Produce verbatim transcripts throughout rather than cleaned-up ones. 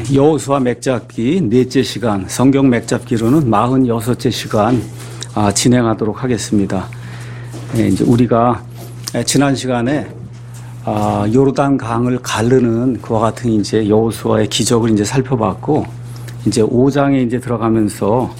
여호수아 맥잡기 넷째 시간, 성경 맥잡기로는 사십육째 시간 아, 진행하도록 하겠습니다. 예, 이제 우리가 지난 시간에 아, 요르단 강을 가르는 그와 같은 이제 여호수아의 기적을 이제 살펴봤고, 이제 오 장에 이제 들어가면서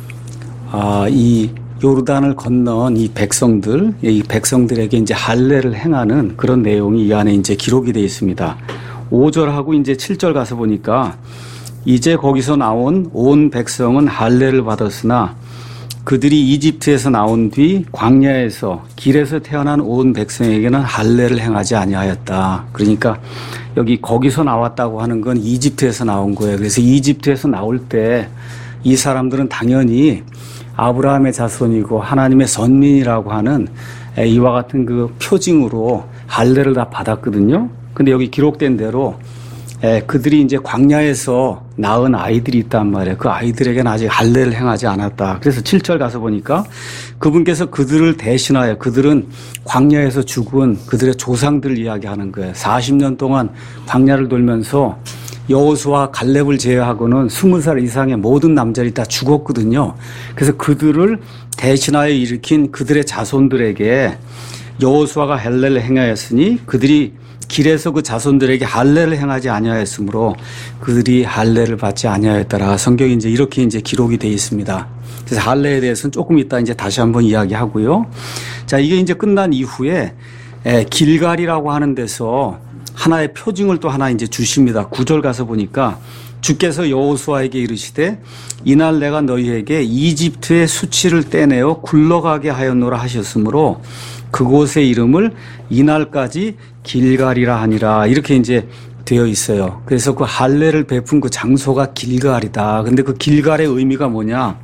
아, 이 요르단을 건넌 이 백성들, 이 백성들에게 이제 할례를 행하는 그런 내용이 이 안에 이제 기록이 되어 있습니다. 오 절하고 이제 칠 절 가서 보니까 이제 거기서 나온 온 백성은 할례를 받았으나 그들이 이집트에서 나온 뒤 광야에서 길에서 태어난 온 백성에게는 할례를 행하지 아니하였다. 그러니까 여기 거기서 나왔다고 하는 건 이집트에서 나온 거예요. 그래서 이집트에서 나올 때 이 사람들은 당연히 아브라함의 자손이고 하나님의 선민이라고 하는 이와 같은 그 표징으로 할례를 다 받았거든요. 근데 여기 기록된 대로 에, 그들이 이제 광야에서 낳은 아이들이 있단 말이에요. 그 아이들에게는 아직 할례를 행하지 않았다. 그래서 칠 절 가서 보니까 그분께서 그들을 대신하여, 그들은 광야에서 죽은 그들의 조상들을 이야기하는 거예요. 사십 년 동안 광야를 돌면서 여호수아 갈렙을 제외하고는 스무 살 이상의 모든 남자들이 다 죽었거든요. 그래서 그들을 대신하여 일으킨 그들의 자손들에게 여호수아가 할례를 행하였으니 그들이 길에서 그 자손들에게 할례를 행하지 아니하였으므로 그들이 할례를 받지 아니하였더라. 성경이 이제 이렇게 이제 기록이 되어 있습니다. 그래서 할례에 대해서는 조금 이따 이제 다시 한번 이야기하고요. 자, 이게 이제 끝난 이후에 길갈이라고 하는 데서 하나의 표징을 또 하나 이제 주십니다. 구 절 가서 보니까 주께서 여호수아에게 이르시되 이날 내가 너희에게 이집트의 수치를 떼내어 굴러가게 하였노라 하셨으므로 그곳의 이름을 이날까지 길갈이라 하니라. 이렇게 이제 되어 있어요. 그래서 그 할례를 베푼 그 장소가 길갈이다. 근데 그 길갈의 의미가 뭐냐?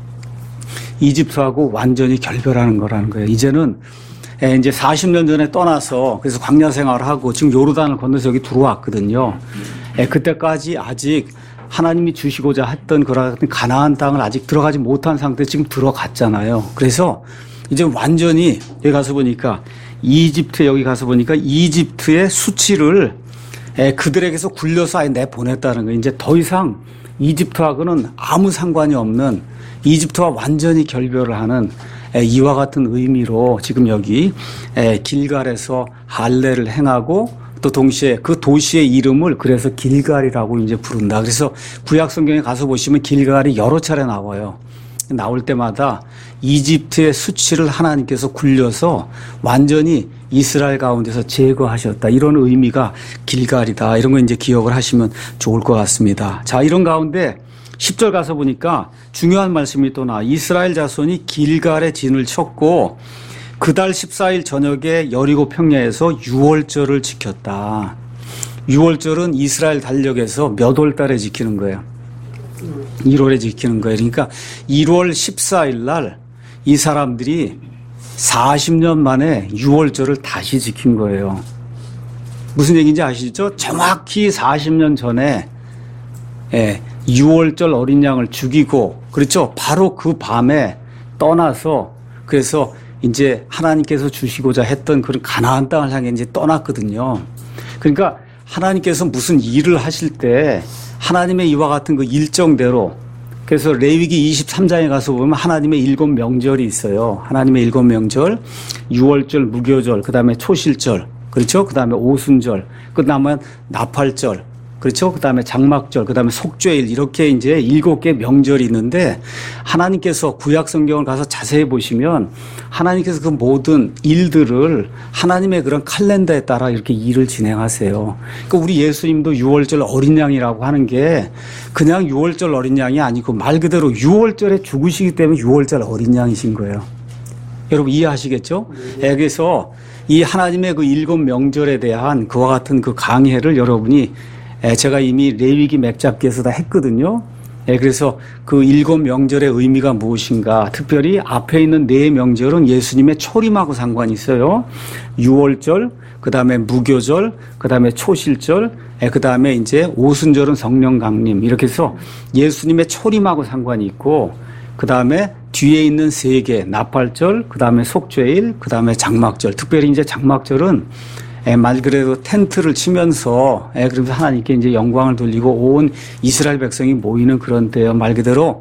이집트하고 완전히 결별하는 거라는 거예요. 이제는 이제 사십 년 전에 떠나서 그래서 광야 생활을 하고 지금 요르단을 건너서 여기 들어왔거든요. 그때까지 아직 하나님이 주시고자 했던 그런 가나안 땅을 아직 들어가지 못한 상태에 지금 들어갔잖아요. 그래서 이제 완전히 여기 가서 보니까 이집트, 여기 가서 보니까 이집트의 수치를 그들에게서 굴려서 아예 내보냈다는 거예요. 이제 더 이상 이집트하고는 아무 상관이 없는, 이집트와 완전히 결별을 하는 이와 같은 의미로 지금 여기 길갈에서 할례를 행하고 또 동시에 그 도시의 이름을 그래서 길갈이라고 이제 부른다. 그래서 구약 성경에 가서 보시면 길갈이 여러 차례 나와요. 나올 때마다 이집트의 수치를 하나님께서 굴려서 완전히 이스라엘 가운데서 제거하셨다. 이런 의미가 길갈이다. 이런 거 이제 기억을 하시면 좋을 것 같습니다. 자, 이런 가운데 십 절 가서 보니까 중요한 말씀이 또 나와. 이스라엘 자손이 길갈에 진을 쳤고 그달 십사 일 저녁에 여리고 평야에서 유월절을 지켰다. 유월절은 이스라엘 달력에서 몇 월 달에 지키는 거예요? 일월에 지키는 거예요. 그러니까 일월 십사 일 날 이 사람들이 사십 년 만에 유월절을 다시 지킨 거예요. 무슨 얘기인지 아시죠? 정확히 사십 년 전에 예, 유월절 어린 양을 죽이고, 그렇죠? 바로 그 밤에 떠나서, 그래서 이제 하나님께서 주시고자 했던 그런 가나안 땅을 향해 이제 떠났거든요. 그러니까 하나님께서 무슨 일을 하실 때 하나님의 이와 같은 그 일정대로, 그래서 레위기 이십삼 장에 가서 보면 하나님의 일곱 명절이 있어요. 하나님의 일곱 명절, 유월절, 무교절, 그 다음에 초실절, 그렇죠? 그 다음에 오순절, 그 다음에 나팔절, 그렇죠? 그 다음에 장막절, 그 다음에 속죄일, 이렇게 이제 일곱 개 명절이 있는데 하나님께서 구약 성경을 가서 자세히 보시면 하나님께서 그 모든 일들을 하나님의 그런 칼렌더에 따라 이렇게 일을 진행하세요. 그러니까 우리 예수님도 유월절 어린 양이라고 하는 게 그냥 유월절 어린 양이 아니고 말 그대로 유월절에 죽으시기 때문에 유월절 어린 양이신 거예요. 여러분 이해하시겠죠? 네. 그래서 이 하나님의 그 일곱 명절에 대한 그와 같은 그 강해를 여러분이 제가 이미 레위기 맥잡기에서 다 했거든요. 그래서 그 일곱 명절의 의미가 무엇인가, 특별히 앞에 있는 네 명절은 예수님의 초림하고 상관이 있어요. 유월절, 그 다음에 무교절, 그 다음에 초실절, 그 다음에 이제 오순절은 성령 강림, 이렇게 해서 예수님의 초림하고 상관이 있고, 그 다음에 뒤에 있는 세 개, 나팔절, 그 다음에 속죄일, 그 다음에 장막절. 특별히 이제 장막절은 말 그대로 텐트를 치면서 그러면서 하나님께 이제 영광을 돌리고 온 이스라엘 백성이 모이는 그런 때요. 말 그대로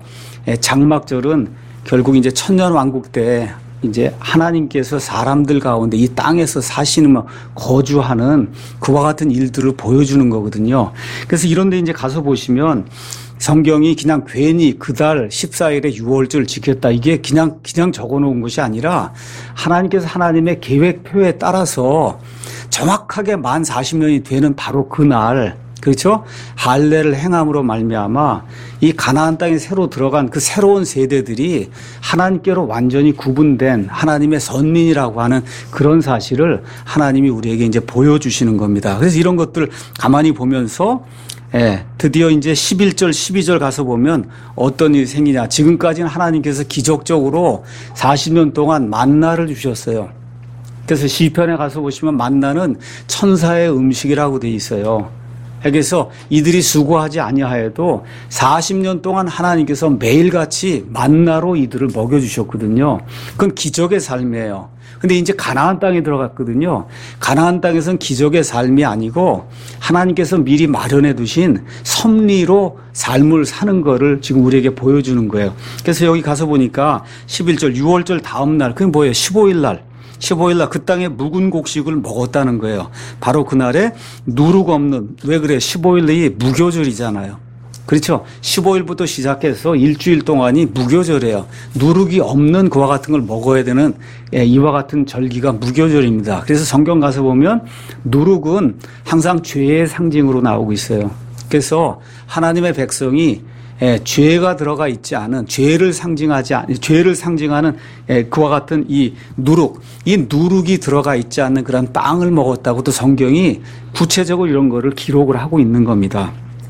장막절은 결국 이제 천년 왕국 때 이제 하나님께서 사람들 가운데 이 땅에서 사시는 뭐 거주하는 그와 같은 일들을 보여주는 거거든요. 그래서 이런 데 이제 가서 보시면 성경이 그냥 괜히 그달 십사 일에 유월절 지켰다. 이게 그냥, 그냥 적어 놓은 것이 아니라 하나님께서 하나님의 계획표에 따라서 정확하게 만 사십 년이 되는 바로 그날, 그렇죠? 할례를 행함으로 말미암아 이 가나안 땅에 새로 들어간 그 새로운 세대들이 하나님께로 완전히 구분된 하나님의 선민이라고 하는 그런 사실을 하나님이 우리에게 이제 보여주시는 겁니다. 그래서 이런 것들 가만히 보면서 예, 드디어 이제 십일 절, 십이 절 가서 보면 어떤 일이 생기냐. 지금까지는 하나님께서 기적적으로 사십 년 동안 만나를 주셨어요. 그래서 시편에 가서 보시면 만나는 천사의 음식이라고 돼 있어요. 그래서 이들이 수고하지 아니하여도 사십 년 동안 하나님께서 매일같이 만나로 이들을 먹여주셨거든요. 그건 기적의 삶이에요. 근데 이제 가나안 땅에 들어갔거든요. 가나안 땅에서는 기적의 삶이 아니고 하나님께서 미리 마련해 두신 섭리로 삶을 사는 거를 지금 우리에게 보여주는 거예요. 그래서 여기 가서 보니까 십일 절, 유월절 다음 날, 그게 뭐예요? 십오 일 날. 십오 일 날 그 땅에 묵은 곡식을 먹었다는 거예요. 바로 그날에 누룩 없는, 왜 그래? 십오 일이 무교절이잖아요. 그렇죠? 십오 일부터 시작해서 일주일 동안이 무교절이에요. 누룩이 없는 그와 같은 걸 먹어야 되는 이와 같은 절기가 무교절입니다. 그래서 성경 가서 보면 누룩은 항상 죄의 상징으로 나오고 있어요. 그래서 하나님의 백성이 예, 죄가 들어가 있지 않은, 죄를 상징하지 않은, 죄를 상징하는 예, 그와 같은 이 누룩, 이 누룩이 들어가 있지 않는 그런 빵을 먹었다고 또 성경이 구체적으로 이런 거를 기록을 하고 있는 겁니다.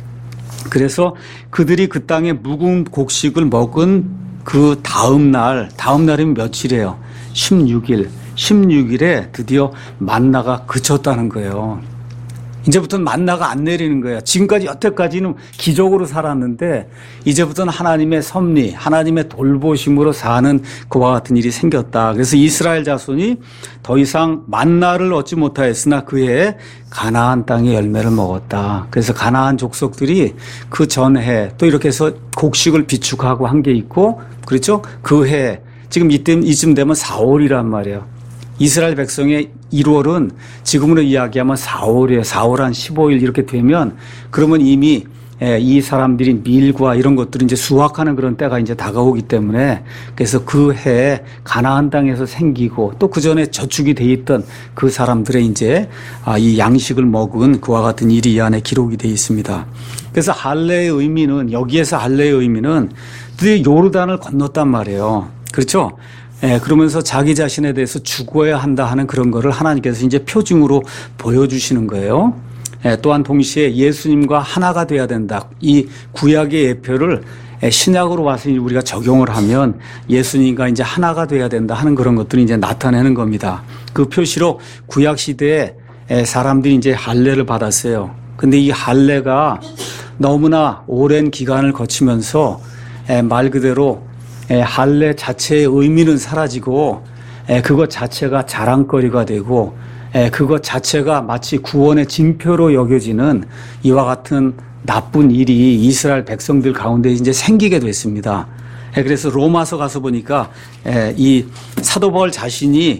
그래서 그들이 그 땅에 묵은 곡식을 먹은 그 다음 날, 다음 날이면 며칠이에요? 십육 일. 십육 일에 드디어 만나가 그쳤다는 거예요. 이제부터는 만나가 안 내리는 거예요. 지금까지 여태까지는 기적으로 살았는데 이제부터는 하나님의 섭리, 하나님의 돌보심으로 사는 그와 같은 일이 생겼다. 그래서 이스라엘 자손이 더 이상 만나를 얻지 못하였으나 그해 가나안 땅의 열매를 먹었다. 그래서 가나안 족속들이 그 전해 또 이렇게 해서 곡식을 비축하고 한 게 있고, 그렇죠? 그 해 지금 이쯤 이쯤 되면 사월이란 말이에요. 이스라엘 백성의 일월은 지금으로 이야기하면 사월이에요. 사월 한 십오 일 이렇게 되면 그러면 이미 이 사람들이 밀과 이런 것들을 이제 수확하는 그런 때가 이제 다가오기 때문에 그래서 그 해에 가나안 땅에서 생기고 또 그 전에 저축이 돼 있던 그 사람들의 이제 이 양식을 먹은 그와 같은 일이 이 안에 기록이 돼 있습니다. 그래서 할례의 의미는, 여기에서 할례의 의미는 드디어 요르단을 건넜단 말이에요. 그렇죠? 예, 그러면서 자기 자신에 대해서 죽어야 한다 하는 그런 거를 하나님께서 이제 표징으로 보여주시는 거예요. 예, 또한 동시에 예수님과 하나가 돼야 된다. 이 구약의 예표를 신약으로 와서 우리가 적용을 하면 예수님과 이제 하나가 돼야 된다 하는 그런 것들이 이제 나타내는 겁니다. 그 표시로 구약 시대에 사람들이 이제 할례를 받았어요. 근데 이 할례가 너무나 오랜 기간을 거치면서 말 그대로 할례 자체의 의미는 사라지고 그것 자체가 자랑거리가 되고 그것 자체가 마치 구원의 징표로 여겨지는 이와 같은 나쁜 일이 이스라엘 백성들 가운데 이제 생기게 됐습니다. 그래서 로마서 가서 보니까 이 사도 바울 자신이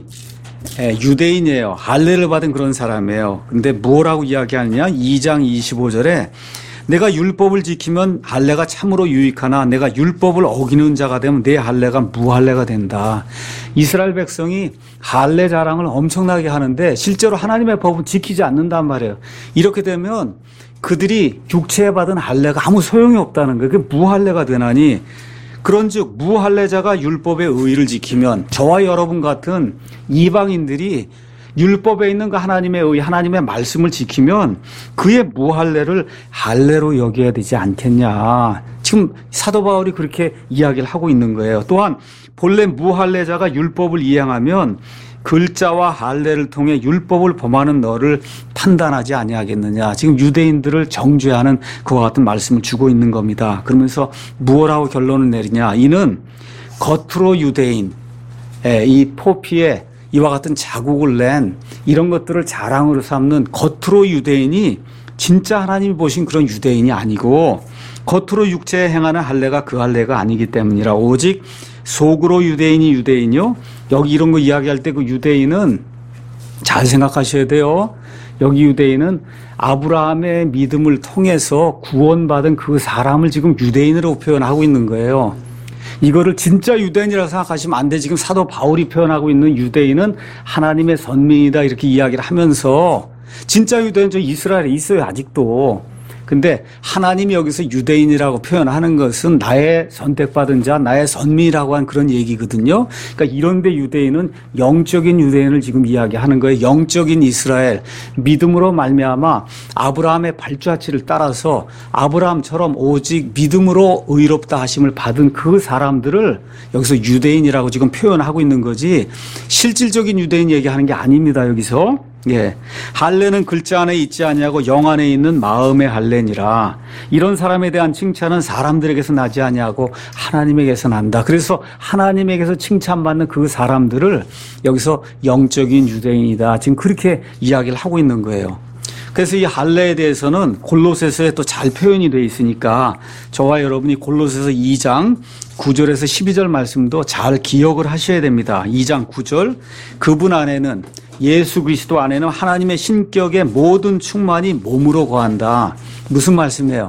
유대인이에요. 할례를 받은 그런 사람이에요. 근데 뭐라고 이야기하느냐? 이 장 이십오 절에 내가 율법을 지키면 할례가 참으로 유익하나 내가 율법을 어기는 자가 되면 내 할례가 무할례가 된다. 이스라엘 백성이 할례 자랑을 엄청나게 하는데 실제로 하나님의 법은 지키지 않는단 말이에요. 이렇게 되면 그들이 육체에 받은 할례가 아무 소용이 없다는 거예요. 그게 무할례가 되나니 그런즉 무할례자가 율법의 의의를 지키면 저와 여러분 같은 이방인들이 율법에 있는 그 하나님의 의, 하나님의 말씀을 지키면 그의 무할례를 할례로 여겨야 되지 않겠냐. 지금 사도 바울이 그렇게 이야기를 하고 있는 거예요. 또한 본래 무할례자가 율법을 이행하면 글자와 할례를 통해 율법을 범하는 너를 판단하지 아니하겠느냐. 지금 유대인들을 정죄하는 그와 같은 말씀을 주고 있는 겁니다. 그러면서 무엇라고 결론을 내리냐. 이는 겉으로 유대인, 이 포피에 이와 같은 자국을 낸 이런 것들을 자랑으로 삼는 겉으로 유대인이 진짜 하나님이 보신 그런 유대인이 아니고 겉으로 육체에 행하는 할례가 그 할례가 아니기 때문이라. 오직 속으로 유대인이 유대인이요. 여기 이런 거 이야기할 때 그 유대인은 잘 생각하셔야 돼요. 여기 유대인은 아브라함의 믿음을 통해서 구원받은 그 사람을 지금 유대인으로 표현하고 있는 거예요. 이거를 진짜 유대인이라고 생각하시면 안 돼. 지금 사도 바울이 표현하고 있는 유대인은 하나님의 선민이다 이렇게 이야기를 하면서 진짜 유대인 저 이스라엘에 있어요 아직도. 근데 하나님이 여기서 유대인이라고 표현하는 것은 나의 선택받은 자, 나의 선민이라고 한 그런 얘기거든요. 그러니까 이런데 유대인은 영적인 유대인을 지금 이야기하는 거예요. 영적인 이스라엘, 믿음으로 말미암아 아브라함의 발자취를 따라서 아브라함처럼 오직 믿음으로 의롭다 하심을 받은 그 사람들을 여기서 유대인이라고 지금 표현하고 있는 거지 실질적인 유대인 얘기하는 게 아닙니다. 여기서. 예, 할례는 글자 안에 있지 아니하고 영 안에 있는 마음의 할례니라. 이런 사람에 대한 칭찬은 사람들에게서 나지 아니하고 하나님에게서 난다. 그래서 하나님에게서 칭찬받는 그 사람들을 여기서 영적인 유대인이다. 지금 그렇게 이야기를 하고 있는 거예요. 그래서 이 할례에 대해서는 골로새서에 또 잘 표현이 되어 있으니까 저와 여러분이 골로새서 이 장 구 절에서 십이 절 말씀도 잘 기억을 하셔야 됩니다. 이 장 구 절 그분 안에는 예수 그리스도 안에는 하나님의 신격의 모든 충만이 몸으로 거한다. 무슨 말씀이에요?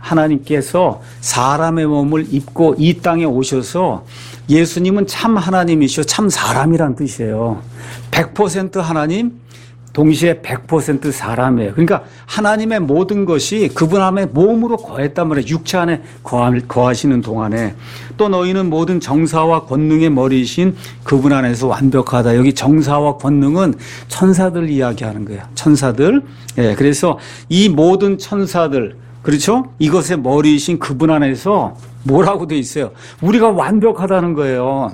하나님께서 사람의 몸을 입고 이 땅에 오셔서 예수님은 참 하나님이시오 참 사람이란 뜻이에요. 백 퍼센트 하나님 동시에 백 퍼센트 사람이에요. 그러니까 하나님의 모든 것이 그분 안에 몸으로 거했단 말이에요. 육체 안에 거하시는 동안에. 또 너희는 모든 정사와 권능의 머리이신 그분 안에서 완벽하다. 여기 정사와 권능은 천사들 이야기하는 거예요. 천사들. 예, 그래서 이 모든 천사들, 그렇죠? 이것의 머리이신 그분 안에서 뭐라고 돼 있어요? 우리가 완벽하다는 거예요.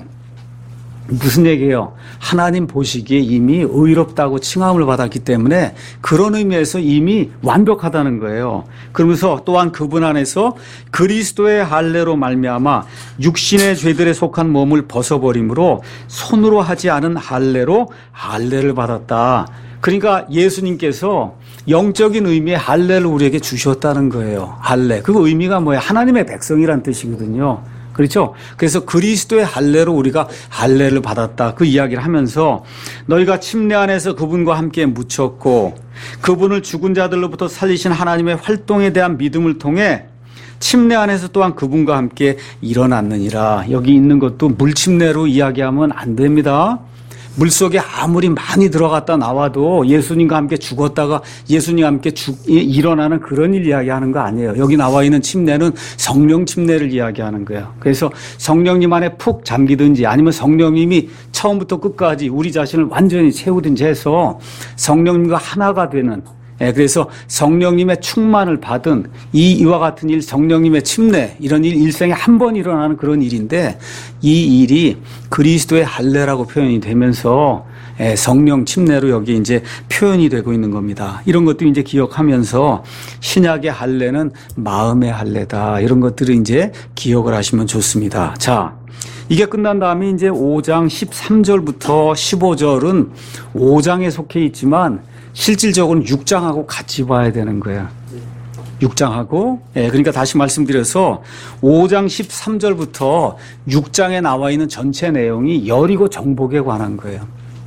무슨 얘기예요? 하나님 보시기에 이미 의롭다고 칭함을 받았기 때문에 그런 의미에서 이미 완벽하다는 거예요. 그러면서 또한 그분 안에서 그리스도의 할례로 말미암아 육신의 죄들에 속한 몸을 벗어버림으로 손으로 하지 않은 할례로 할례를 받았다. 그러니까 예수님께서 영적인 의미의 할례를 우리에게 주셨다는 거예요. 할례. 그 의미가 뭐예요? 하나님의 백성이란 뜻이거든요. 그렇죠? 그래서 그리스도의 할례로 우리가 할례를 받았다. 그 이야기를 하면서 너희가 침례 안에서 그분과 함께 묻혔고 그분을 죽은 자들로부터 살리신 하나님의 활동에 대한 믿음을 통해 침례 안에서 또한 그분과 함께 일어났느니라. 여기 있는 것도 물침례로 이야기하면 안 됩니다. 물속에 아무리 많이 들어갔다 나와도 예수님과 함께 죽었다가 예수님과 함께 죽, 일어나는 그런 일 이야기하는 거 아니에요. 여기 나와 있는 침례는 성령 침례를 이야기하는 거예요. 그래서 성령님 안에 푹 잠기든지 아니면 성령님이 처음부터 끝까지 우리 자신을 완전히 채우든지 해서 성령님과 하나가 되는, 예, 그래서 성령님의 충만을 받은 이 이와 같은 일, 성령님의 침례, 이런 일 일생에 한 번 일어나는 그런 일인데 이 일이 그리스도의 할례라고 표현이 되면서 예, 성령 침례로 여기 이제 표현이 되고 있는 겁니다. 이런 것도 이제 기억하면서 신약의 할례는 마음의 할례다. 이런 것들을 이제 기억을 하시면 좋습니다. 자, 이게 끝난 다음에 이제 오 장 십삼 절부터 십오 절은 오 장에 속해 있지만 실질적으로는 육 장하고 같이 봐야 되는 거예요. 육 장하고, 예, 그러니까 다시 말씀드려서 오 장 십삼 절부터 육 장에 나와 있는 전체 내용이 여리고 정복에 관한 거예요.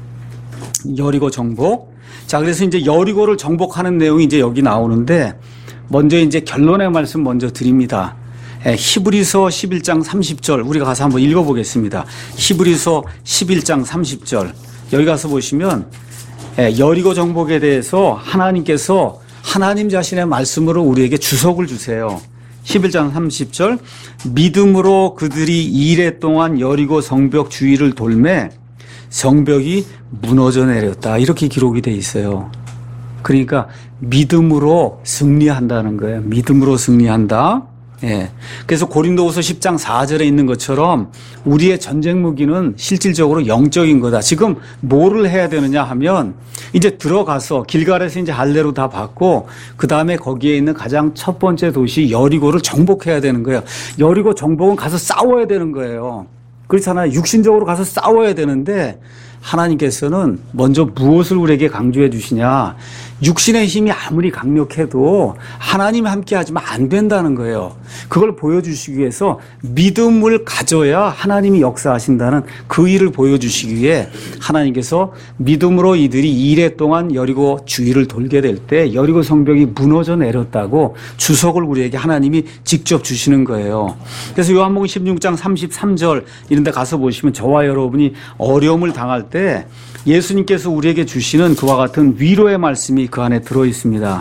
여리고 정복. 자, 그래서 이제 여리고를 정복하는 내용이 이제 여기 나오는데 먼저 이제 결론의 말씀 먼저 드립니다. 예, 히브리서 십일 장 삼십 절 우리가 가서 한번 읽어보겠습니다. 히브리서 십일 장 삼십 절 여기 가서 보시면 여리고 정복에 대해서 하나님께서 하나님 자신의 말씀으로 우리에게 주석을 주세요. 십일 장 삼십 절 믿음으로 그들이 이레 동안 여리고 성벽 주위를 돌매 성벽이 무너져 내렸다. 이렇게 기록이 돼 있어요. 그러니까 믿음으로 승리한다는 거예요. 믿음으로 승리한다. 예. 그래서 고린도후서 십 장 사 절에 있는 것처럼 우리의 전쟁 무기는 실질적으로 영적인 거다. 지금 뭐를 해야 되느냐 하면 이제 들어가서 길갈에서 이제 할례로 다 받고 그 다음에 거기에 있는 가장 첫 번째 도시 여리고를 정복해야 되는 거예요. 여리고 정복은 가서 싸워야 되는 거예요. 그렇잖아요. 육신적으로 가서 싸워야 되는데 하나님께서는 먼저 무엇을 우리에게 강조해 주시냐. 육신의 힘이 아무리 강력해도 하나님 함께 하지만 안 된다는 거예요. 그걸 보여주시기 위해서 믿음을 가져야 하나님이 역사하신다는 그 일을 보여주시기 위해 하나님께서 믿음으로 이들이 이래 동안 여리고 주위를 돌게 될 때 여리고 성벽이 무너져 내렸다고 주석을 우리에게 하나님이 직접 주시는 거예요. 그래서 요한복음 십육 장 삼십삼 절 이런 데 가서 보시면 저와 여러분이 어려움을 당할 때 예수님께서 우리에게 주시는 그와 같은 위로의 말씀이 그 안에 들어 있습니다.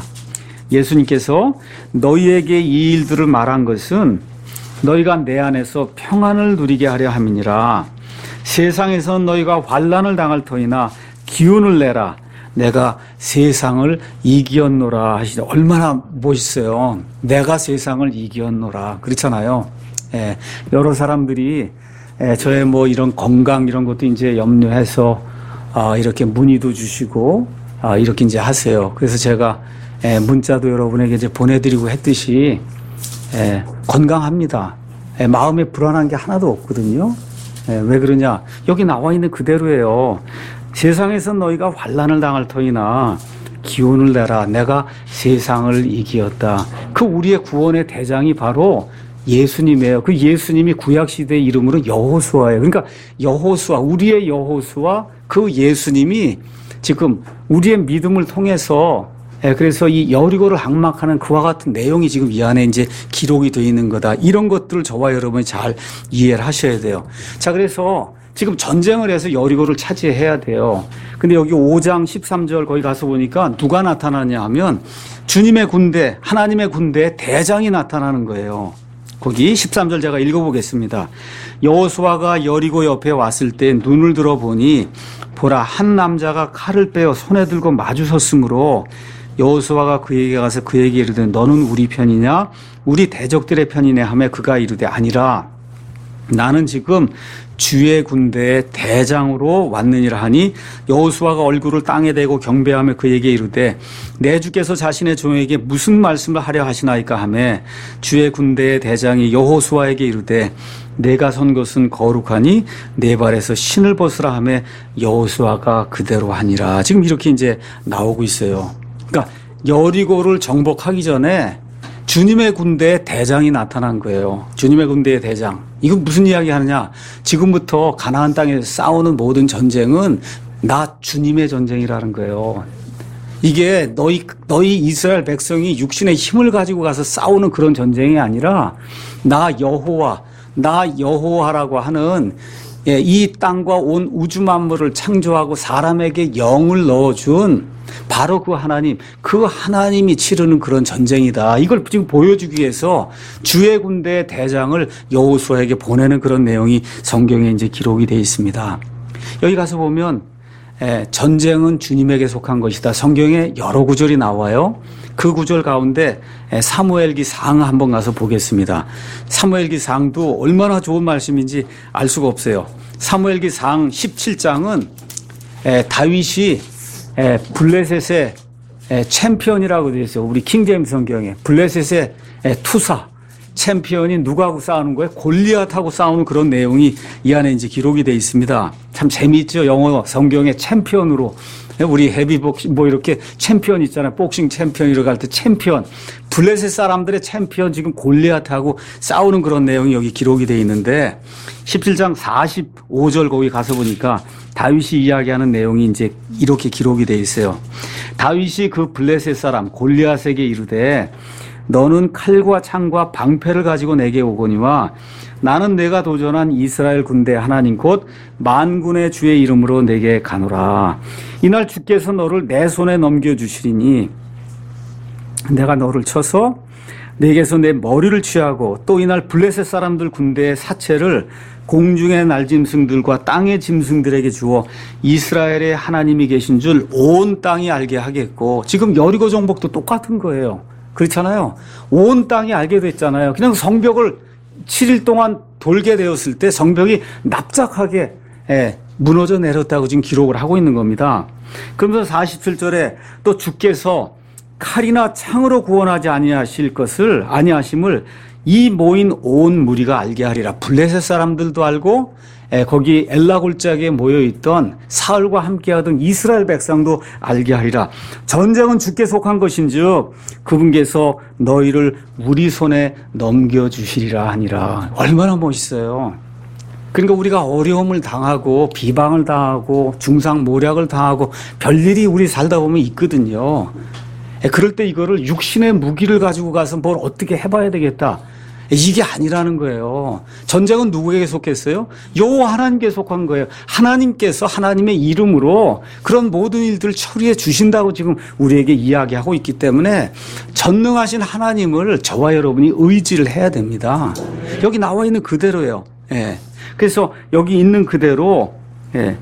예수님께서 너희에게 이 일들을 말한 것은 너희가 내 안에서 평안을 누리게 하려 함이니라. 세상에서는 너희가 환난을 당할 터이나 기운을 내라. 내가 세상을 이기었노라 하시죠. 얼마나 멋있어요. 내가 세상을 이기었노라. 그렇잖아요. 예, 여러 사람들이 예, 저의 뭐 이런 건강 이런 것도 이제 염려해서 아, 이렇게 문의도 주시고 아, 이렇게 이제 하세요. 그래서 제가 예, 문자도 여러분에게 이제 보내드리고 했듯이 예, 건강합니다. 예, 마음에 불안한 게 하나도 없거든요. 예, 왜 그러냐? 여기 나와 있는 그대로예요. 세상에서 너희가 환난을 당할 터이나 기운을 내라. 내가 세상을 이기었다. 그 우리의 구원의 대장이 바로 예수님이에요. 그 예수님이 구약시대의 이름으로 여호수아예요. 그러니까 여호수아, 우리의 여호수아, 그 예수님이 지금 우리의 믿음을 통해서 그래서 이 여리고를 항막하는 그와 같은 내용이 지금 이 안에 이제 기록이 되어 있는 거다. 이런 것들을 저와 여러분이 잘 이해를 하셔야 돼요. 자, 그래서 지금 전쟁을 해서 여리고를 차지해야 돼요. 근데 여기 오 장 십삼 절 거기 가서 보니까 누가 나타나냐 하면 주님의 군대, 하나님의 군대의 대장이 나타나는 거예요. 거기 십삼 절 제가 읽어보겠습니다. 여호수아가 여리고 옆에 왔을 때 눈을 들어보니 보라 한 남자가 칼을 빼어 손에 들고 마주섰으므로 여호수아가 그에게 가서 그에게 이르되 너는 우리 편이냐 우리 대적들의 편이냐 하며 그가 이르되 아니라 나는 지금 주의 군대의 대장으로 왔느니라 하니 여호수아가 얼굴을 땅에 대고 경배하며 그에게 이르되 내 주께서 자신의 종에게 무슨 말씀을 하려 하시나이까 하며 주의 군대의 대장이 여호수아에게 이르되 내가 선 것은 거룩하니 내 발에서 신을 벗으라 하며 여호수아가 그대로 하니라. 지금 이렇게 이제 나오고 있어요. 그러니까 여리고를 정복하기 전에 주님의 군대의 대장이 나타난 거예요. 주님의 군대의 대장. 이건 무슨 이야기 하느냐? 지금부터 가나안 땅에서 싸우는 모든 전쟁은 나 주님의 전쟁이라는 거예요. 이게 너희, 너희 이스라엘 백성이 육신의 힘을 가지고 가서 싸우는 그런 전쟁이 아니라 나 여호와, 나 여호와라고 하는 예, 이 땅과 온 우주 만물을 창조하고 사람에게 영을 넣어준 바로 그 하나님, 그 하나님이 치르는 그런 전쟁이다. 이걸 지금 보여주기 위해서 주의 군대의 대장을 여호수아에게 보내는 그런 내용이 성경에 이제 기록이 되어 있습니다. 여기 가서 보면 예, 전쟁은 주님에게 속한 것이다. 성경에 여러 구절이 나와요. 그 구절 가운데 사무엘기 상 한번 가서 보겠습니다. 사무엘기 상도 얼마나 좋은 말씀인지 알 수가 없어요. 사무엘기 상 십칠 장은 다윗이 블레셋의 챔피언이라고 되어 있어요. 우리 킹제임스 성경에 블레셋의 투사 챔피언이 누구하고 싸우는 거예요? 골리앗하고 싸우는 그런 내용이 이 안에 이제 기록이 되어 있습니다. 참 재미있죠. 영어 성경의 챔피언으로 우리 헤비복싱 뭐 이렇게 챔피언 있잖아요. 복싱 챔피언이라고 할 때 챔피언. 블레셋 사람들의 챔피언 지금 골리앗하고 싸우는 그런 내용이 여기 기록이 되어 있는데 십칠 장 사십오 절 거기 가서 보니까 다윗이 이야기하는 내용이 이제 이렇게 기록이 되어 있어요. 다윗이 그 블레셋 사람 골리앗에게 이르되 너는 칼과 창과 방패를 가지고 내게 오거니와 나는 내가 도전한 이스라엘 군대 하나님 곧 만군의 주의 이름으로 내게 가노라. 이날 주께서 너를 내 손에 넘겨주시리니 내가 너를 쳐서 내게서 내 머리를 취하고 또 이날 블레셋 사람들 군대의 사체를 공중의 날짐승들과 땅의 짐승들에게 주어 이스라엘의 하나님이 계신 줄 온 땅이 알게 하겠고 지금 여리고 정복도 똑같은 거예요. 그렇잖아요. 온 땅이 알게 됐잖아요. 그냥 성벽을 칠 일 동안 돌게 되었을 때 성벽이 납작하게 예, 무너져 내렸다고 지금 기록을 하고 있는 겁니다. 그러면서 사십칠 절에 또 주께서 칼이나 창으로 구원하지 아니하실 것을 아니하심을 이 모인 온 무리가 알게 하리라. 블레셋 사람들도 알고 에, 거기 엘라 골짜기에 모여있던 사울과 함께하던 이스라엘 백성도 알게 하리라. 전쟁은 주께 속한 것인즉 그분께서 너희를 우리 손에 넘겨주시리라 하니라. 얼마나 멋있어요. 그러니까 우리가 어려움을 당하고 비방을 당하고 중상모략을 당하고 별일이 우리 살다 보면 있거든요. 에, 그럴 때 이거를 육신의 무기를 가지고 가서 뭘 어떻게 해봐야 되겠다. 이게 아니라는 거예요. 전쟁은 누구에게 속했어요? 여호와 하나님께 속한 거예요. 하나님께서 하나님의 이름으로 그런 모든 일들을 처리해 주신다고 지금 우리에게 이야기하고 있기 때문에 전능하신 하나님을 저와 여러분이 의지를 해야 됩니다. 여기 나와 있는 그대로예요. 예. 그래서 여기 있는 그대로 예.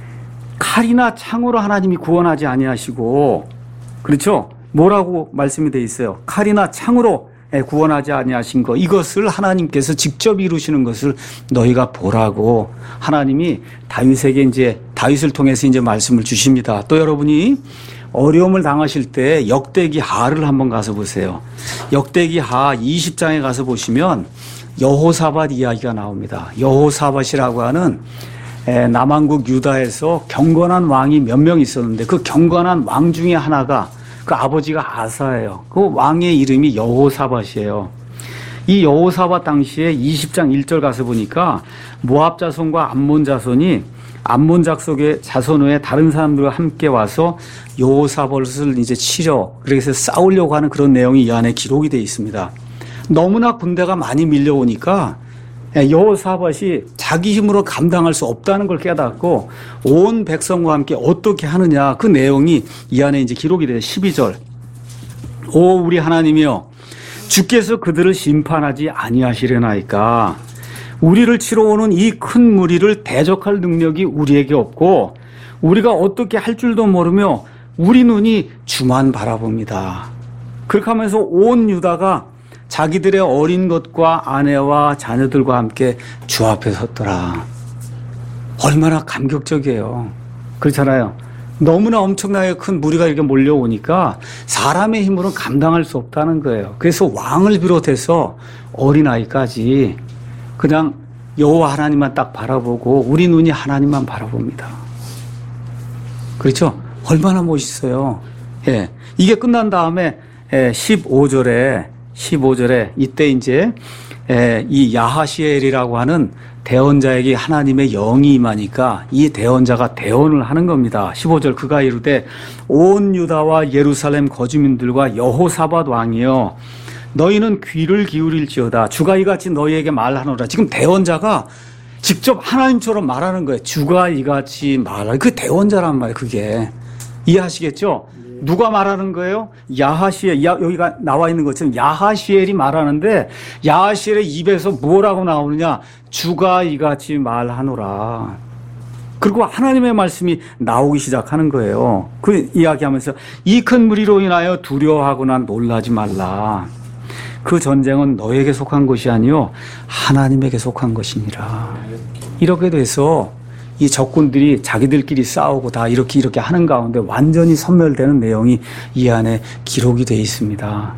칼이나 창으로 하나님이 구원하지 아니하시고, 그렇죠? 뭐라고 말씀이 돼 있어요? 칼이나 창으로 구원하지 아니하신 거, 이것을 하나님께서 직접 이루시는 것을 너희가 보라고 하나님이 다윗에게 이제 다윗을 통해서 이제 말씀을 주십니다. 또 여러분이 어려움을 당하실 때 역대기 하를 한번 가서 보세요. 역대기 하 이십 장에 가서 보시면 여호사밧 이야기가 나옵니다. 여호사밧이라고 하는 남왕국 유다에서 경건한 왕이 몇 명 있었는데 그 경건한 왕 중에 하나가 그 아버지가 아사예요. 그 왕의 이름이 여호사밧이에요. 이 여호사밧 당시에 이십 장 일 절 가서 보니까 모압 자손과 암몬 자손이 암몬 자손의 자손 외에 다른 사람들과 함께 와서 여호사밧을 이제 치려, 그래서 싸우려고 하는 그런 내용이 이 안에 기록이 되어 있습니다. 너무나 군대가 많이 밀려오니까 여호사밧이 자기 힘으로 감당할 수 없다는 걸 깨닫고 온 백성과 함께 어떻게 하느냐, 그 내용이 이 안에 이제 기록이 돼요. 십이 절. 오 우리 하나님이여, 주께서 그들을 심판하지 아니하시려나이까. 우리를 치러 오는 이 큰 무리를 대적할 능력이 우리에게 없고 우리가 어떻게 할 줄도 모르며 우리 눈이 주만 바라봅니다. 그렇게 하면서 온 유다가 자기들의 어린 것과 아내와 자녀들과 함께 주 앞에 섰더라. 얼마나 감격적이에요. 그렇잖아요. 너무나 엄청나게 큰 무리가 이렇게 몰려오니까 사람의 힘으로는 감당할 수 없다는 거예요. 그래서 왕을 비롯해서 어린아이까지 그냥 여호와 하나님만 딱 바라보고 우리 눈이 하나님만 바라봅니다. 그렇죠? 얼마나 멋있어요. 예. 이게 끝난 다음에 십오 절에 십오 절에 이때 이제 이 야하시엘이라고 하는 대언자에게 하나님의 영이 임하니까 이 대언자가 대언을 하는 겁니다. 십오 절 그가 이르되 온 유다와 예루살렘 거주민들과 여호사밧 왕이여, 너희는 귀를 기울일지어다. 주가 이같이 너희에게 말하노라. 지금 대언자가 직접 하나님처럼 말하는 거예요. 주가 이같이 말하는, 그 대언자란 말이에요. 그게 이해하시겠죠? 누가 말하는 거예요? 야하시엘, 야, 여기가 나와 있는 것처럼 야하시엘이 말하는데 야하시엘의 입에서 뭐라고 나오느냐? 주가 이같이 말하노라. 그리고 하나님의 말씀이 나오기 시작하는 거예요. 그 이야기하면서 이 큰 무리로 인하여 두려워하거나 놀라지 말라. 그 전쟁은 너에게 속한 것이 아니요 하나님에게 속한 것이니라. 이렇게 돼서 이 적군들이 자기들끼리 싸우고 다 이렇게 이렇게 하는 가운데 완전히 섬멸되는 내용이 이 안에 기록이 되어 있습니다.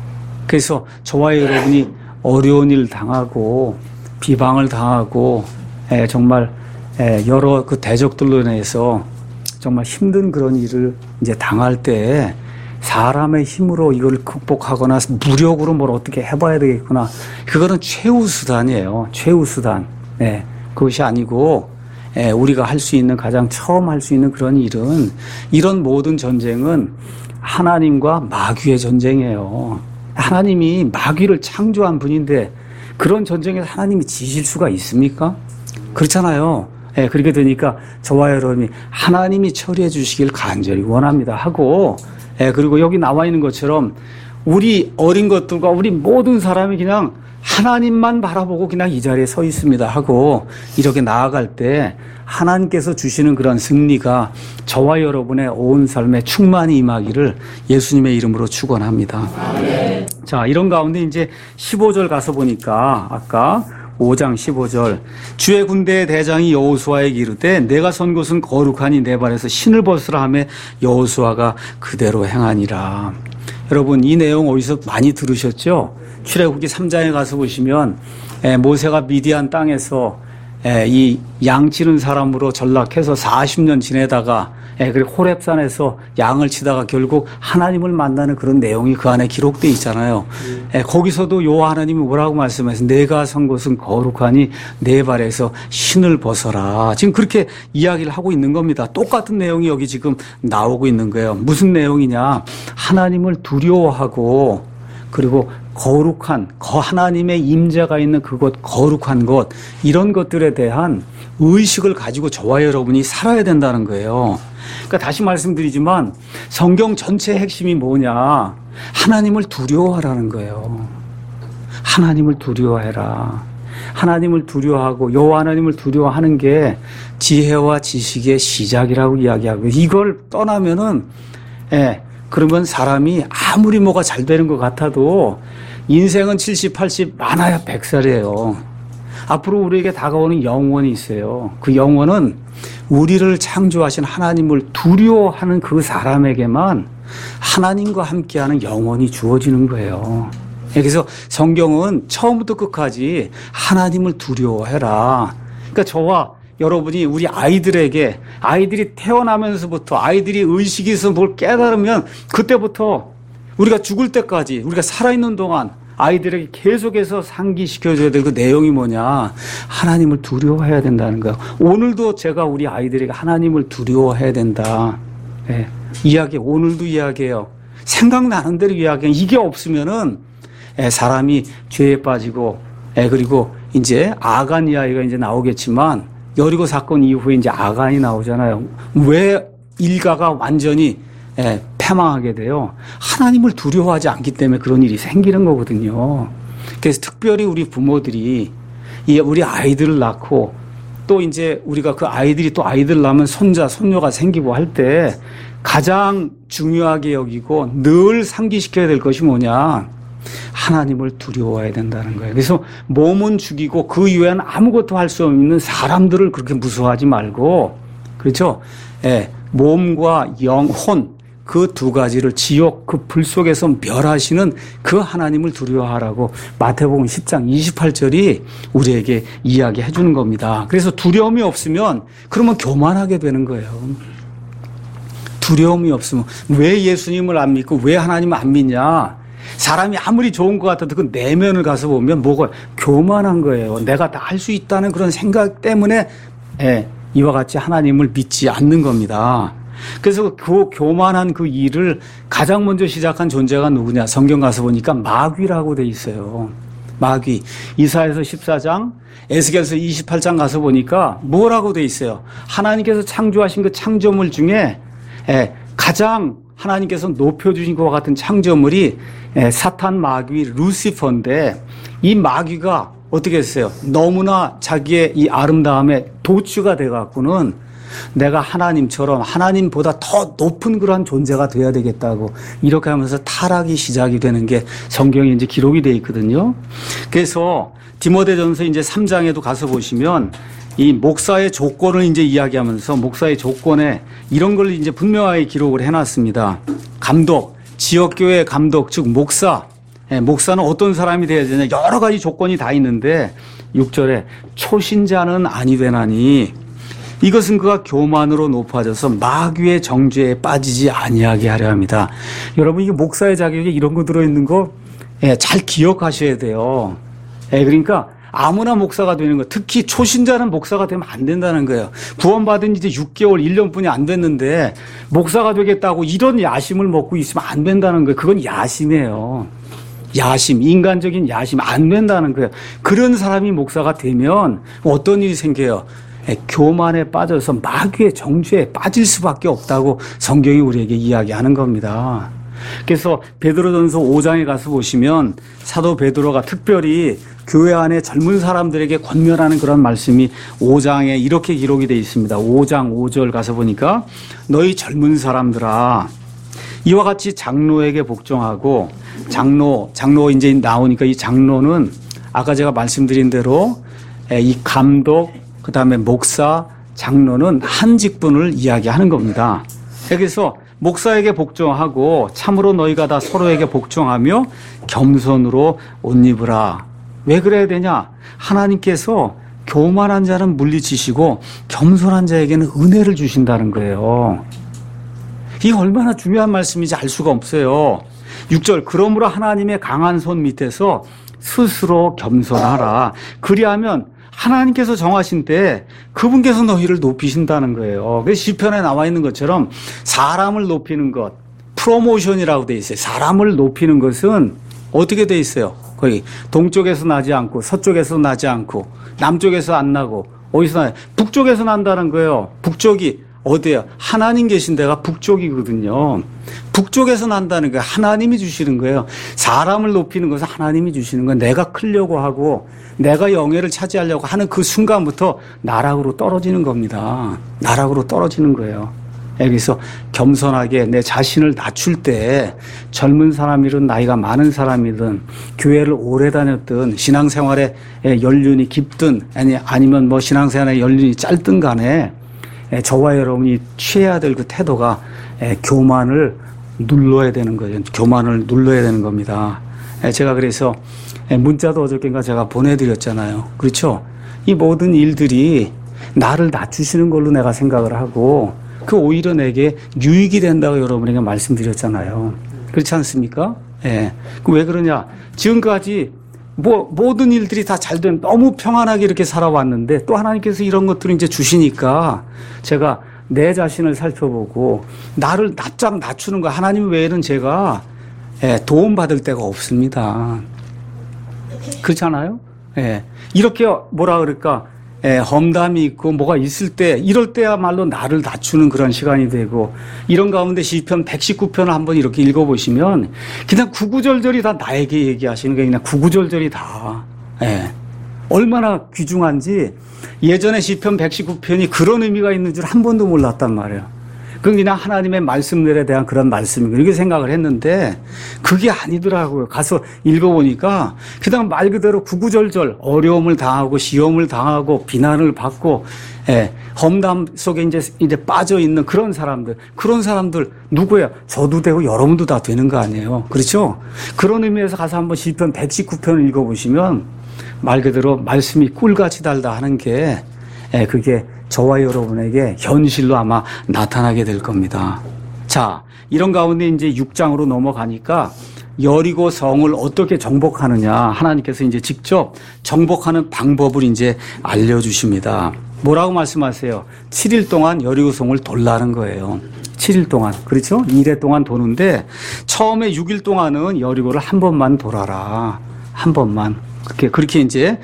그래서 저와 여러분이 어려운 일 당하고 비방을 당하고 에, 정말 에, 여러 그 대적들로 인해서 정말 힘든 그런 일을 이제 당할 때 사람의 힘으로 이걸 극복하거나 무력으로 뭘 어떻게 해봐야 되겠구나, 그거는 최후수단이에요. 최후수단. 네, 그것이 아니고 예, 우리가 할 수 있는, 가장 처음 할 수 있는 그런 일은, 이런 모든 전쟁은 하나님과 마귀의 전쟁이에요. 하나님이 마귀를 창조한 분인데 그런 전쟁에서 하나님이 지실 수가 있습니까? 그렇잖아요. 예, 그렇게 되니까 저와 여러분이 하나님이 처리해 주시길 간절히 원합니다 하고, 예, 그리고 여기 나와 있는 것처럼 우리 어린 것들과 우리 모든 사람이 그냥 하나님만 바라보고 그냥 이 자리에 서 있습니다 하고 이렇게 나아갈 때 하나님께서 주시는 그런 승리가 저와 여러분의 온 삶에 충만히 임하기를 예수님의 이름으로 축원합니다. 아멘. 자, 이런 가운데 이제 십오 절 가서 보니까 아까 오 장 십오 절, 주의 군대의 대장이 여호수아에게 이르되 내가 선 곳은 거룩하니 내 발에서 신을 벗으라 하며 여호수아가 그대로 행하니라. 여러분, 이 내용 어디서 많이 들으셨죠? 출애굽기 삼 장에 가서 보시면 모세가 미디안 땅에서 예, 이 양치는 사람으로 전락해서 사십 년 지내다가 예, 그리고 호렙산에서 양을 치다가 결국 하나님을 만나는 그런 내용이 그 안에 기록되어 있잖아요. 음. 예, 거기서도 요 하나님이 뭐라고 말씀하세요? 내가 선 곳은 거룩하니 내 발에서 신을 벗어라. 지금 그렇게 이야기를 하고 있는 겁니다. 똑같은 내용이 여기 지금 나오고 있는 거예요. 무슨 내용이냐? 하나님을 두려워하고 그리고 거룩한 하나님의 임재가 있는 그곳, 거룩한 곳, 이런 것들에 대한 의식을 가지고 저와 여러분이 살아야 된다는 거예요. 그러니까 다시 말씀드리지만 성경 전체의 핵심이 뭐냐? 하나님을 두려워하라는 거예요. 하나님을 두려워해라. 하나님을 두려워하고 여호와 하나님을 두려워하는 게 지혜와 지식의 시작이라고 이야기하고, 이걸 떠나면은 예, 그러면 사람이 아무리 뭐가 잘 되는 것 같아도 인생은 칠십, 팔십, 많아야 백 살이에요. 앞으로 우리에게 다가오는 영원이 있어요. 그 영원은 우리를 창조하신 하나님을 두려워하는 그 사람에게만 하나님과 함께하는 영원이 주어지는 거예요. 그래서 성경은 처음부터 끝까지 하나님을 두려워해라. 그러니까 저와 여러분이 우리 아이들에게, 아이들이 태어나면서부터 아이들이 의식이 있어 뭘 깨달으면 그때부터 우리가 죽을 때까지 우리가 살아있는 동안 아이들에게 계속해서 상기시켜줘야 될 그 내용이 뭐냐? 하나님을 두려워해야 된다는 거예요. 오늘도 제가 우리 아이들에게 하나님을 두려워해야 된다. 예, 이야기, 오늘도 이야기해요. 생각나는 대로 이야기해요. 이게 없으면은 예, 사람이 죄에 빠지고, 예, 그리고 이제 아간 이야기가 이제 나오겠지만 여리고 사건 이후에 이제 아간이 나오잖아요. 왜 일가가 완전히 예, 패망하게 돼요? 하나님을 두려워하지 않기 때문에 그런 일이 생기는 거거든요. 그래서 특별히 우리 부모들이 우리 아이들을 낳고 또 이제 우리가 그 아이들이 또 아이들 낳으면 손자, 손녀가 생기고 할 때 가장 중요하게 여기고 늘 상기시켜야 될 것이 뭐냐? 하나님을 두려워해야 된다는 거예요. 그래서 몸은 죽이고 그 이외에는 아무것도 할 수 없는 사람들을 그렇게 무서워하지 말고, 그렇죠? 예, 몸과 영혼, 그 두 가지를 지옥 그 불 속에서 멸하시는 그 하나님을 두려워하라고 마태복음 십 장 이십팔 절이 우리에게 이야기해 주는 겁니다. 그래서 두려움이 없으면 그러면 교만하게 되는 거예요. 두려움이 없으면 왜 예수님을 안 믿고 왜 하나님을 안 믿냐? 사람이 아무리 좋은 것 같아도 그 내면을 가서 보면 뭐가 교만한 거예요. 내가 다 할 수 있다는 그런 생각 때문에 예, 이와 같이 하나님을 믿지 않는 겁니다. 그래서 그 교만한 그 일을 가장 먼저 시작한 존재가 누구냐? 성경 가서 보니까 마귀라고 돼 있어요. 마귀. 이사야서 십사 장, 에스겔서 이십팔 장 가서 보니까 뭐라고 돼 있어요? 하나님께서 창조하신 그 창조물 중에 예, 가장 하나님께서 높여주신 것과 같은 창조물이 예, 사탄 마귀 루시퍼인데, 이 마귀가 어떻게 했어요? 너무나 자기의 이 아름다움에 도취가 돼갖고는 내가 하나님처럼 하나님보다 더 높은 그러한 존재가 돼야 되겠다고 이렇게 하면서 타락이 시작이 되는 게 성경에 이제 기록이 되어 있거든요. 그래서 디모데전서 이제 삼 장에도 가서 보시면 이 목사의 조건을 이제 이야기하면서 목사의 조건에 이런 걸 이제 분명하게 기록을 해놨습니다. 감독, 지역교회 감독, 즉 목사. 예, 목사는 어떤 사람이 되어야 되냐? 여러 가지 조건이 다 있는데 육 절에 초신자는 아니 되나니 이것은 그가 교만으로 높아져서 마귀의 정죄에 빠지지 아니하게 하려 합니다. 여러분, 이게 목사의 자격에 이런 거 들어있는 거 잘 기억하셔야 돼요. 예, 그러니까 아무나 목사가 되는 거, 특히 초신자는 목사가 되면 안 된다는 거예요. 구원받은 이제 육 개월, 일 년뿐이 안 됐는데 목사가 되겠다고 이런 야심을 먹고 있으면 안 된다는 거예요. 그건 야심이에요. 야심, 인간적인 야심 안 된다는 거예요. 그런 사람이 목사가 되면 어떤 일이 생겨요? 교만에 빠져서 마귀의 정죄에 빠질 수밖에 없다고 성경이 우리에게 이야기하는 겁니다. 그래서 베드로전서 오 장에 가서 보시면 사도 베드로가 특별히 교회 안에 젊은 사람들에게 권면하는 그런 말씀이 오 장에 이렇게 기록이 되어 있습니다. 오 장 오 절 가서 보니까 너희 젊은 사람들아 이와 같이 장로에게 복종하고, 장로, 장로 이제 나오니까 이 장로는 아까 제가 말씀드린 대로 이 감독, 그 다음에 목사, 장로는 한 직분을 이야기하는 겁니다. 그래서 목사에게 복종하고 참으로 너희가 다 서로에게 복종하며 겸손으로 옷 입으라. 왜 그래야 되냐? 하나님께서 교만한 자는 물리치시고 겸손한 자에게는 은혜를 주신다는 거예요. 이게 얼마나 중요한 말씀인지 알 수가 없어요. 육 절 그러므로 하나님의 강한 손 밑에서 스스로 겸손하라. 그리하면 하나님께서 정하신 때 그분께서 너희를 높이신다는 거예요. 그래서 시편에 나와 있는 것처럼 사람을 높이는 것, 프로모션이라고 돼 있어요. 사람을 높이는 것은 어떻게 돼 있어요? 거의 동쪽에서 나지 않고 서쪽에서 나지 않고 남쪽에서 안 나고 어디서 나요? 북쪽에서 난다는 거예요. 북쪽이 어디야? 하나님 계신 데가 북쪽이거든요. 북쪽에서 난다는 거예요. 하나님이 주시는 거예요. 사람을 높이는 것은 하나님이 주시는 거예요. 내가 크려고 하고 내가 영예를 차지하려고 하는 그 순간부터 나락으로 떨어지는 겁니다. 나락으로 떨어지는 거예요. 여기서 겸손하게 내 자신을 낮출 때 젊은 사람이든 나이가 많은 사람이든 교회를 오래 다녔든 신앙생활에 연륜이 깊든 아니, 아니면 뭐 신앙생활에 연륜이 짧든 간에 저와 여러분이 취해야 될 그 태도가 교만을 눌러야 되는 거예요. 교만을 눌러야 되는 겁니다. 제가 그래서 문자도 어저께인가 제가 보내드렸잖아요. 그렇죠? 이 모든 일들이 나를 낮추시는 걸로 내가 생각을 하고 그 오히려 내게 유익이 된다고 여러분에게 말씀드렸잖아요. 그렇지 않습니까? 예. 그 왜 그러냐? 지금까지 뭐 모든 일들이 다 잘 된 너무 평안하게 이렇게 살아왔는데 또 하나님께서 이런 것들을 이제 주시니까 제가 내 자신을 살펴보고 나를 납작 낮추는 거 하나님 외에는 제가 예, 도움받을 데가 없습니다. 그렇잖아요? 예. 이렇게 뭐라 그럴까? 예, 험담이 있고 뭐가 있을 때 이럴 때야말로 나를 낮추는 그런 시간이 되고 이런 가운데 시편 백십구 편을 한번 이렇게 읽어보시면 그냥 구구절절이 다 나에게 얘기하시는 게 그냥 구구절절이 다 예, 얼마나 귀중한지 예전에 시편 백십구 편이 그런 의미가 있는 줄 한 번도 몰랐단 말이에요. 그건 그냥 하나님의 말씀들에 대한 그런 말씀이고 이렇게 생각을 했는데 그게 아니더라고요. 가서 읽어보니까 그냥 말 그대로 구구절절 어려움을 당하고 시험을 당하고 비난을 받고 예, 험담 속에 이제 이제 빠져 있는 그런 사람들, 그런 사람들 누구야? 저도 되고 여러분도 다 되는 거 아니에요. 그렇죠? 그런 의미에서 가서 한번 시편 백십구 편을 읽어보시면 말 그대로 말씀이 꿀같이 달다 하는 게 예, 그게 저와 여러분에게 현실로 아마 나타나게 될 겁니다. 자, 이런 가운데 이제 육 장으로 넘어가니까 여리고 성을 어떻게 정복하느냐 하나님께서 이제 직접 정복하는 방법을 이제 알려주십니다. 뭐라고 말씀하세요? 칠 일 동안 여리고 성을 돌라는 거예요. 칠 일 동안. 그렇죠? 일 회 동안 도는데 처음에 육 일 동안은 여리고를 한 번만 돌아라. 한 번만. 그렇게, 그렇게 이제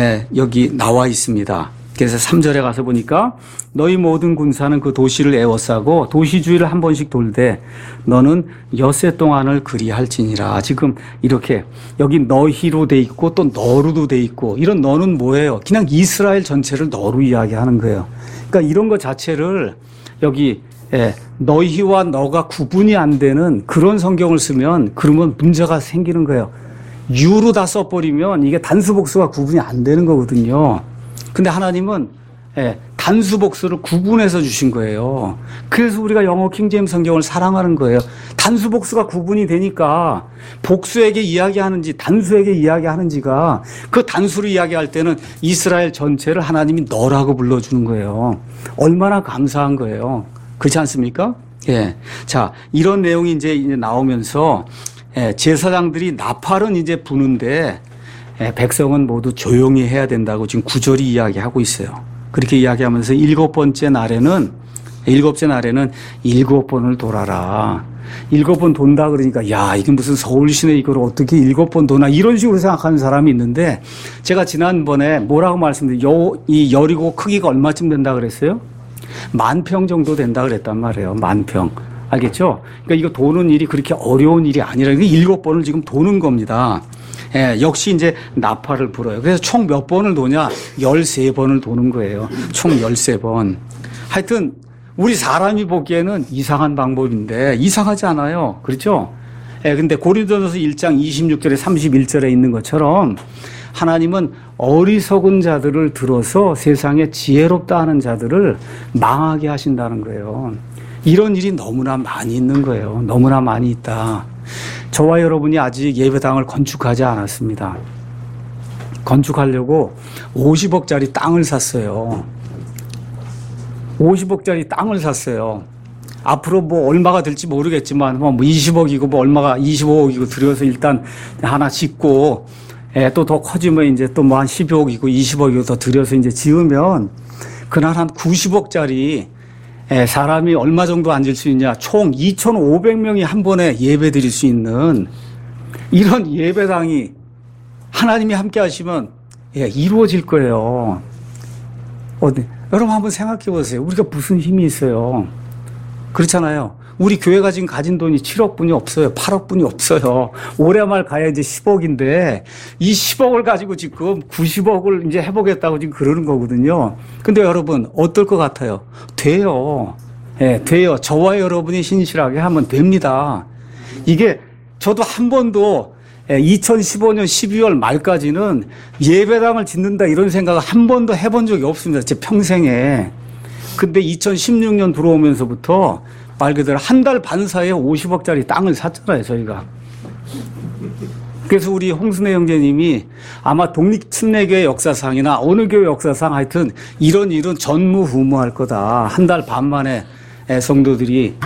여기 나와 있습니다. 그래서 삼 절에 가서 보니까 너희 모든 군사는 그 도시를 에워싸고 도시 주위를 한 번씩 돌되 너는 엿새 동안을 그리할지니라. 지금 이렇게 여기 너희로 돼 있고 또 너로도 돼 있고 이런 너는 뭐예요? 그냥 이스라엘 전체를 너로 이야기하는 거예요. 그러니까 이런 것 자체를 여기 예, 너희와 너가 구분이 안 되는 그런 성경을 쓰면 그러면 문제가 생기는 거예요. 유로 다 써버리면 이게 단수복수가 구분이 안 되는 거거든요. 근데 하나님은 예, 단수복수를 구분해서 주신 거예요. 그래서 우리가 영어 킹제임스 성경을 사랑하는 거예요. 단수복수가 구분이 되니까 복수에게 이야기하는지 단수에게 이야기하는지가 그 단수를 이야기할 때는 이스라엘 전체를 하나님이 너라고 불러주는 거예요. 얼마나 감사한 거예요. 그렇지 않습니까? 예. 자, 이런 내용이 이제 나오면서 예, 제사장들이 나팔은 이제 부는데 예, 백성은 모두 조용히 해야 된다고 지금 구절이 이야기하고 있어요. 그렇게 이야기하면서 일곱 번째 날에는 일곱째 날에는 일곱 번을 돌아라. 일곱 번 돈다 그러니까 야 이게 무슨 서울 시내 이걸 어떻게 일곱 번 도나 이런 식으로 생각하는 사람이 있는데 제가 지난번에 뭐라고 말씀드렸어요? 이 여리고 크기가 얼마쯤 된다 그랬어요? 만 평 정도 된다 그랬단 말이에요. 만 평. 알겠죠? 그러니까 이거 도는 일이 그렇게 어려운 일이 아니라 일곱 번을 지금 도는 겁니다. 예, 역시 이제 나팔을 불어요. 그래서 총 몇 번을 도냐? 열세 번을 도는 거예요. 총 열세 번. 하여튼 우리 사람이 보기에는 이상한 방법인데 이상하지 않아요. 그렇죠? 예, 근데 고린도전서 일 장 이십육 절에 삼십일 절에 있는 것처럼 하나님은 어리석은 자들을 들어서 세상에 지혜롭다 하는 자들을 망하게 하신다는 거예요. 이런 일이 너무나 많이 있는 거예요. 너무나 많이 있다. 저와 여러분이 아직 예배당을 건축하지 않았습니다. 건축하려고 오십억짜리 땅을 샀어요. 오십억짜리 땅을 샀어요. 앞으로 뭐 얼마가 될지 모르겠지만 뭐 이십억이고 뭐 얼마가 이십오억이고 들여서 일단 하나 짓고 예, 또 더 커지면 이제 또 뭐 한 십여억이고 이십억이고 더 들여서 이제 지으면 그날 한 구십억짜리 예, 사람이 얼마 정도 앉을 수 있냐. 총 이천오백 명이 한 번에 예배 드릴 수 있는 이런 예배당이 하나님이 함께 하시면 예, 이루어질 거예요. 어디, 여러분 한번 생각해 보세요. 우리가 무슨 힘이 있어요. 그렇잖아요. 우리 교회가 지금 가진 돈이 칠억뿐이 없어요. 팔억뿐이 없어요. 올해 말 가야 이제 십억인데 이 십억을 가지고 지금 구십억을 이제 해보겠다고 지금 그러는 거거든요. 근데 여러분 어떨 것 같아요? 돼요. 예, 돼요. 저와 여러분이 신실하게 하면 됩니다. 이게 저도 한 번도 이천십오년 십이월 말까지는 예배당을 짓는다 이런 생각을 한 번도 해본 적이 없습니다. 제 평생에. 근데 이천십육년 들어오면서부터 말 그대로 한 달 반 사이에 오십억짜리 땅을 샀잖아요, 저희가. 그래서 우리 홍순애 형제님이 아마 독립침례교회 역사상이나 어느 교회 역사상 하여튼 이런 일은 전무후무할 거다. 한 달 반 만에 성도들이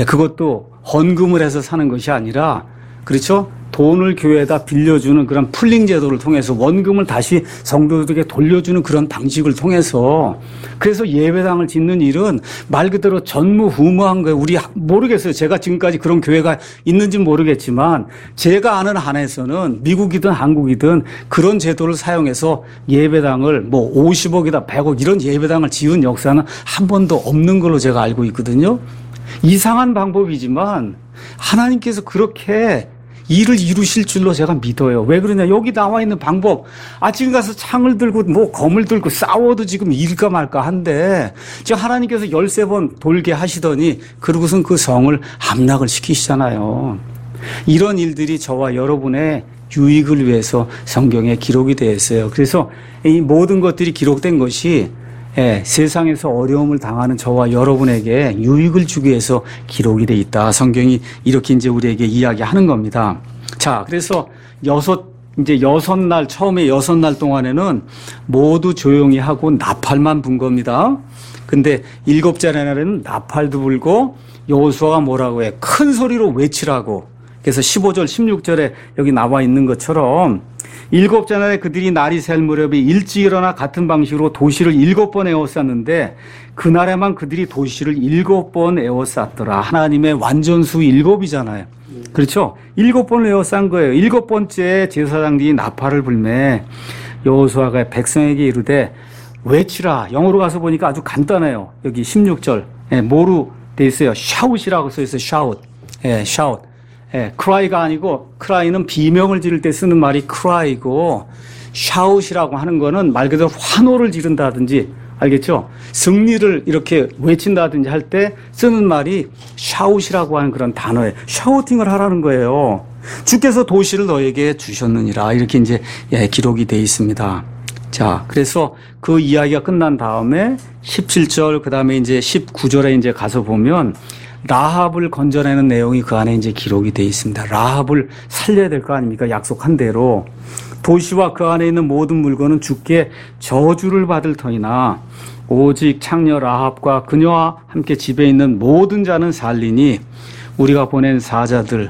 그것도 헌금을 해서 사는 것이 아니라 그렇죠? 돈을 교회에다 빌려주는 그런 풀링 제도를 통해서 원금을 다시 성도들에게 돌려주는 그런 방식을 통해서 그래서 예배당을 짓는 일은 말 그대로 전무후무한 거예요. 우리 모르겠어요. 제가 지금까지 그런 교회가 있는지는 모르겠지만 제가 아는 한에서는 미국이든 한국이든 그런 제도를 사용해서 예배당을 뭐 오십억이다 백억 이런 예배당을 지은 역사는 한 번도 없는 걸로 제가 알고 있거든요. 이상한 방법이지만 하나님께서 그렇게 일을 이루실 줄로 제가 믿어요. 왜 그러냐? 여기 나와 있는 방법. 아, 지금 가서 창을 들고 뭐 검을 들고 싸워도 지금 일까 말까 한데 지금 하나님께서 열세 번 돌게 하시더니 그러고선 그 성을 함락을 시키시잖아요. 이런 일들이 저와 여러분의 유익을 위해서 성경에 기록이 되어 있어요. 그래서 이 모든 것들이 기록된 것이 예, 세상에서 어려움을 당하는 저와 여러분에게 유익을 주기 위해서 기록이 돼 있다. 성경이 이렇게 이제 우리에게 이야기하는 겁니다. 자, 그래서 여섯, 이제 여섯 날, 처음에 여섯 날 동안에는 모두 조용히 하고 나팔만 분 겁니다. 근데 일곱째 날에는 나팔도 불고 여호수아가 뭐라고 해? 큰 소리로 외치라고. 그래서 십오절, 십육절에 여기 나와 있는 것처럼 일곱째 날에 그들이 날이 셀 무렵에 일찍 일어나 같은 방식으로 도시를 일곱 번 에워쌌는데 그날에만 그들이 도시를 일곱 번 에워쌌더라. 하나님의 완전수 일곱이잖아요. 그렇죠? 일곱 번을 에워싼 거예요. 일곱 번째 제사장들이 나팔을 불매 여호수아가 백성에게 이르되 외치라. 영어로 가서 보니까 아주 간단해요. 여기 십육절 예, 뭐로 돼 있어요? 샤웃이라고 써 있어요. 샤웃. 예, 샤웃. 예, cry가 아니고 cry는 비명을 지를 때 쓰는 말이 cry고 shout이라고 하는 거는 말 그대로 환호를 지른다든지 알겠죠? 승리를 이렇게 외친다든지 할 때 쓰는 말이 shout이라고 하는 그런 단어예요. shouting을 하라는 거예요. 주께서 도시를 너에게 주셨느니라 이렇게 이제 예, 기록이 되어 있습니다. 자, 그래서 그 이야기가 끝난 다음에 십칠절 그다음에 이제 십구절에 이제 가서 보면 라합을 건져내는 내용이 그 안에 이제 기록이 되어 있습니다. 라합을 살려야 될 거 아닙니까? 약속한 대로. 도시와 그 안에 있는 모든 물건은 주께 저주를 받을 터이나 오직 창녀 라합과 그녀와 함께 집에 있는 모든 자는 살리니 우리가 보낸 사자들,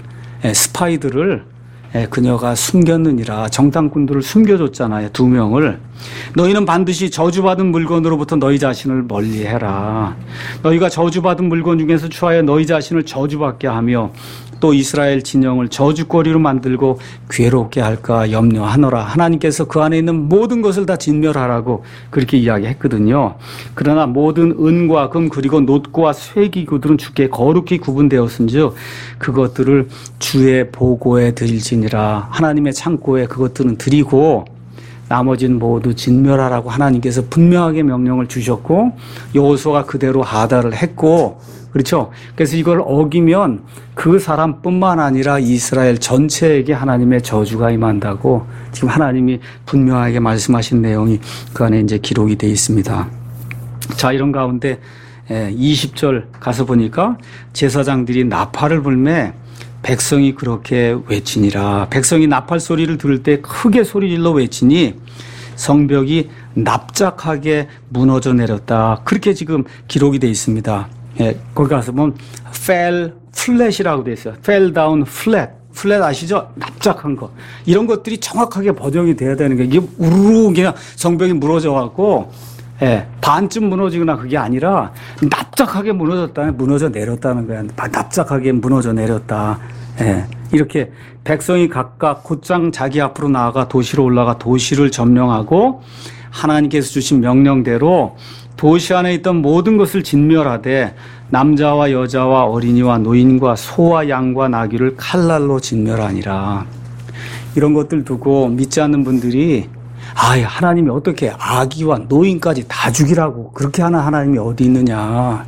스파이들을 그녀가 숨겼느니라. 정탐꾼들을 숨겨줬잖아요. 두 명을. 너희는 반드시 저주받은 물건으로부터 너희 자신을 멀리해라. 너희가 저주받은 물건 중에서 취하여 너희 자신을 저주받게 하며 또 이스라엘 진영을 저주거리로 만들고 괴롭게 할까 염려하노라. 하나님께서 그 안에 있는 모든 것을 다 진멸하라고 그렇게 이야기했거든요. 그러나 모든 은과 금 그리고 놋과 쇠기구들은 주께 거룩히 구분되었은즉 그것들을 주의 보고에 드릴지니라. 하나님의 창고에 그것들은 드리고 나머지는 모두 진멸하라고 하나님께서 분명하게 명령을 주셨고 여호수아가 그대로 하달을 했고 그렇죠. 그래서 이걸 어기면 그 사람뿐만 아니라 이스라엘 전체에게 하나님의 저주가 임한다고 지금 하나님이 분명하게 말씀하신 내용이 그 안에 이제 기록이 되어 있습니다. 자, 이런 가운데 이십절 가서 보니까 제사장들이 나팔을 불매 백성이 그렇게 외치니라. 백성이 나팔 소리를 들을 때 크게 소리질러 외치니 성벽이 납작하게 무너져 내렸다. 그렇게 지금 기록이 되어 있습니다. 예, 거기 가서 보면 fell flat이라고 되어 있어요. fell down flat. 플랫 아시죠? 납작한 거. 이런 것들이 정확하게 번역이 돼야 되는 게, 이게 우르르 그냥 성벽이 무너져 갖고, 예, 반쯤 무너지거나 그게 아니라 납작하게 무너졌다, 무너져 내렸다는 거야. 납작하게 무너져 내렸다. 예, 이렇게 백성이 각각 곧장 자기 앞으로 나아가 도시로 올라가 도시를 점령하고 하나님께서 주신 명령대로 도시 안에 있던 모든 것을 진멸하되 남자와 여자와 어린이와 노인과 소와 양과 나귀를 칼날로 진멸하니라. 이런 것들 두고 믿지 않는 분들이 아, 하나님이 어떻게 아기와 노인까지 다 죽이라고 그렇게 하는 하나님이 어디 있느냐.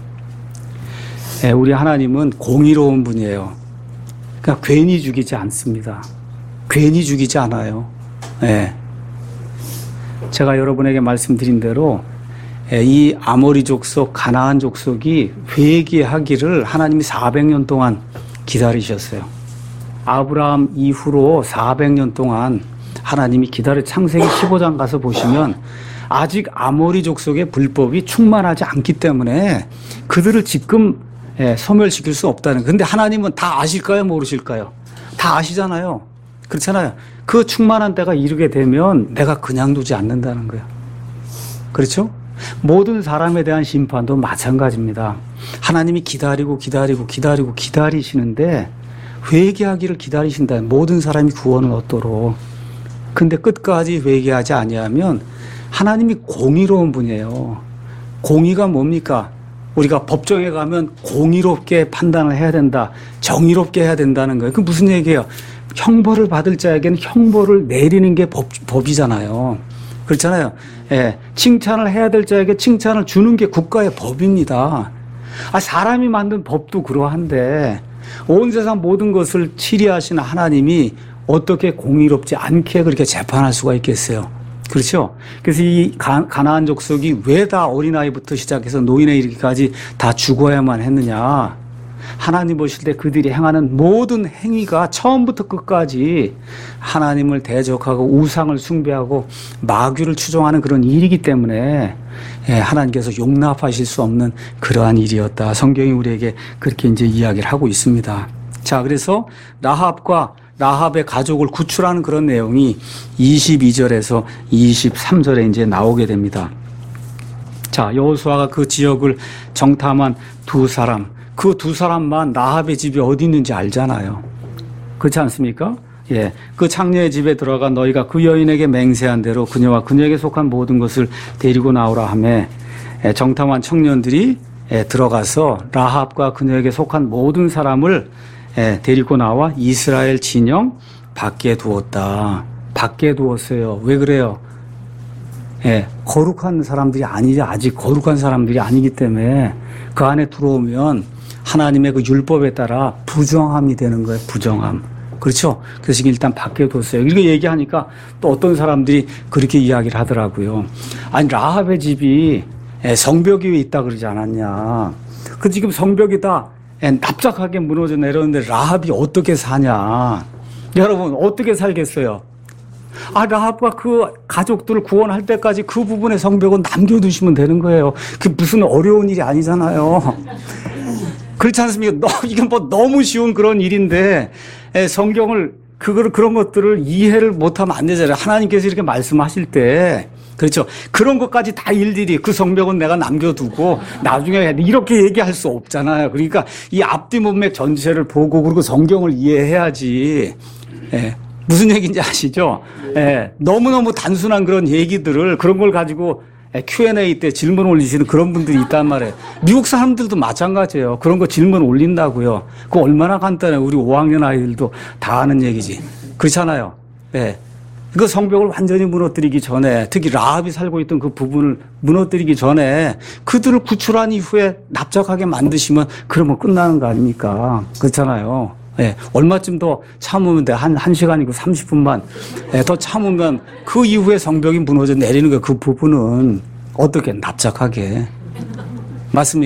예, 우리 하나님은 공의로운 분이에요. 그러니까 괜히 죽이지 않습니다. 괜히 죽이지 않아요. 예. 제가 여러분에게 말씀드린 대로 이 아모리 족속, 가나안 족속이 회개하기를 하나님이 사백 년 동안 기다리셨어요. 아브라함 이후로 사백 년 동안 하나님이 기다려. 창세기 십오 장 가서 보시면 아직 아모리 족속의 불법이 충만하지 않기 때문에 그들을 지금 소멸시킬 수 없다는. 근데 하나님은 다 아실까요? 모르실까요? 다 아시잖아요. 그렇잖아요. 그 충만한 때가 이르게 되면 내가 그냥 두지 않는다는 거예요. 그렇죠? 모든 사람에 대한 심판도 마찬가지입니다. 하나님이 기다리고 기다리고 기다리고 기다리시는데 회개하기를 기다리신다. 모든 사람이 구원을 얻도록. 근데 끝까지 회개하지 아니하면 하나님이 공의로운 분이에요. 공의가 뭡니까? 우리가 법정에 가면 공의롭게 판단을 해야 된다. 정의롭게 해야 된다는 거예요. 그 무슨 얘기예요? 형벌을 받을 자에게는 형벌을 내리는 게 법, 법이잖아요. 그렇잖아요. 예, 칭찬을 해야 될 자에게 칭찬을 주는 게 국가의 법입니다. 아, 사람이 만든 법도 그러한데 온 세상 모든 것을 치리하시는 하나님이 어떻게 공의롭지 않게 그렇게 재판할 수가 있겠어요. 그렇죠? 그래서 이 가, 가나안 족속이 왜 다 어린아이부터 시작해서 노인에 이르기까지 다 죽어야만 했느냐. 하나님 보실 때 그들이 행하는 모든 행위가 처음부터 끝까지 하나님을 대적하고 우상을 숭배하고 마귀를 추종하는 그런 일이기 때문에 하나님께서 용납하실 수 없는 그러한 일이었다. 성경이 우리에게 그렇게 이제 이야기를 하고 있습니다. 자, 그래서 라합과 라합의 가족을 구출하는 그런 내용이 이십이 절에서 이십삼 절에 이제 나오게 됩니다. 자, 여호수아가 그 지역을 정탐한 두 사람, 그 두 사람만 라합의 집이 어디 있는지 알잖아요. 그렇지 않습니까? 예, 그 창녀의 집에 들어가 너희가 그 여인에게 맹세한 대로 그녀와 그녀에게 속한 모든 것을 데리고 나오라 하며 정탐한 청년들이 들어가서 라합과 그녀에게 속한 모든 사람을 데리고 나와 이스라엘 진영 밖에 두었다. 밖에 두었어요. 왜 그래요? 예, 거룩한 사람들이 아니지. 아직 거룩한 사람들이 아니기 때문에 그 안에 들어오면 하나님의 그 율법에 따라 부정함이 되는 거예요. 부정함. 그렇죠? 그래서 일단 밖에 뒀어요. 이렇게 얘기하니까 또 어떤 사람들이 그렇게 이야기를 하더라고요. 아니, 라합의 집이 성벽 위에 있다 그러지 않았냐. 그 지금 성벽이 다 납작하게 무너져 내렸는데 라합이 어떻게 사냐. 여러분, 어떻게 살겠어요? 아, 라합과 그 가족들을 구원할 때까지 그 부분의 성벽은 남겨두시면 되는 거예요. 그 무슨 어려운 일이 아니잖아요. 그렇지 않습니까? 너, 이건 뭐 너무 쉬운 그런 일인데, 성경을, 그걸, 그런 것들을 이해를 못하면 안 되잖아요. 하나님께서 이렇게 말씀하실 때. 그렇죠. 그런 것까지 다 일일이 그 성벽은 내가 남겨두고 나중에 이렇게 얘기할 수 없잖아요. 그러니까 이 앞뒤 문맥 전체를 보고 그리고 성경을 이해해야지. 예. 무슨 얘기인지 아시죠? 예. 너무너무 단순한 그런 얘기들을 그런 걸 가지고 큐 앤 에이 때 질문 올리시는 그런 분들이 있단 말이에요. 미국 사람들도 마찬가지예요. 그런 거 질문 올린다고요. 그거 얼마나 간단해요. 우리 오 학년 아이들도 다 아는 얘기지. 그렇잖아요. 예. 그 성벽을 완전히 무너뜨리기 전에, 특히 라합이 살고 있던 그 부분을 무너뜨리기 전에 그들을 구출한 이후에 납작하게 만드시면 그러면 끝나는 거 아닙니까? 그렇잖아요. 예, 얼마쯤 더 참으면 돼? 한, 한 시간이고 삼십 분만. 예, 더 참으면 그 이후에 성벽이 무너져 내리는 거 그 부분은 어떻게 납작하게. 맞습니까?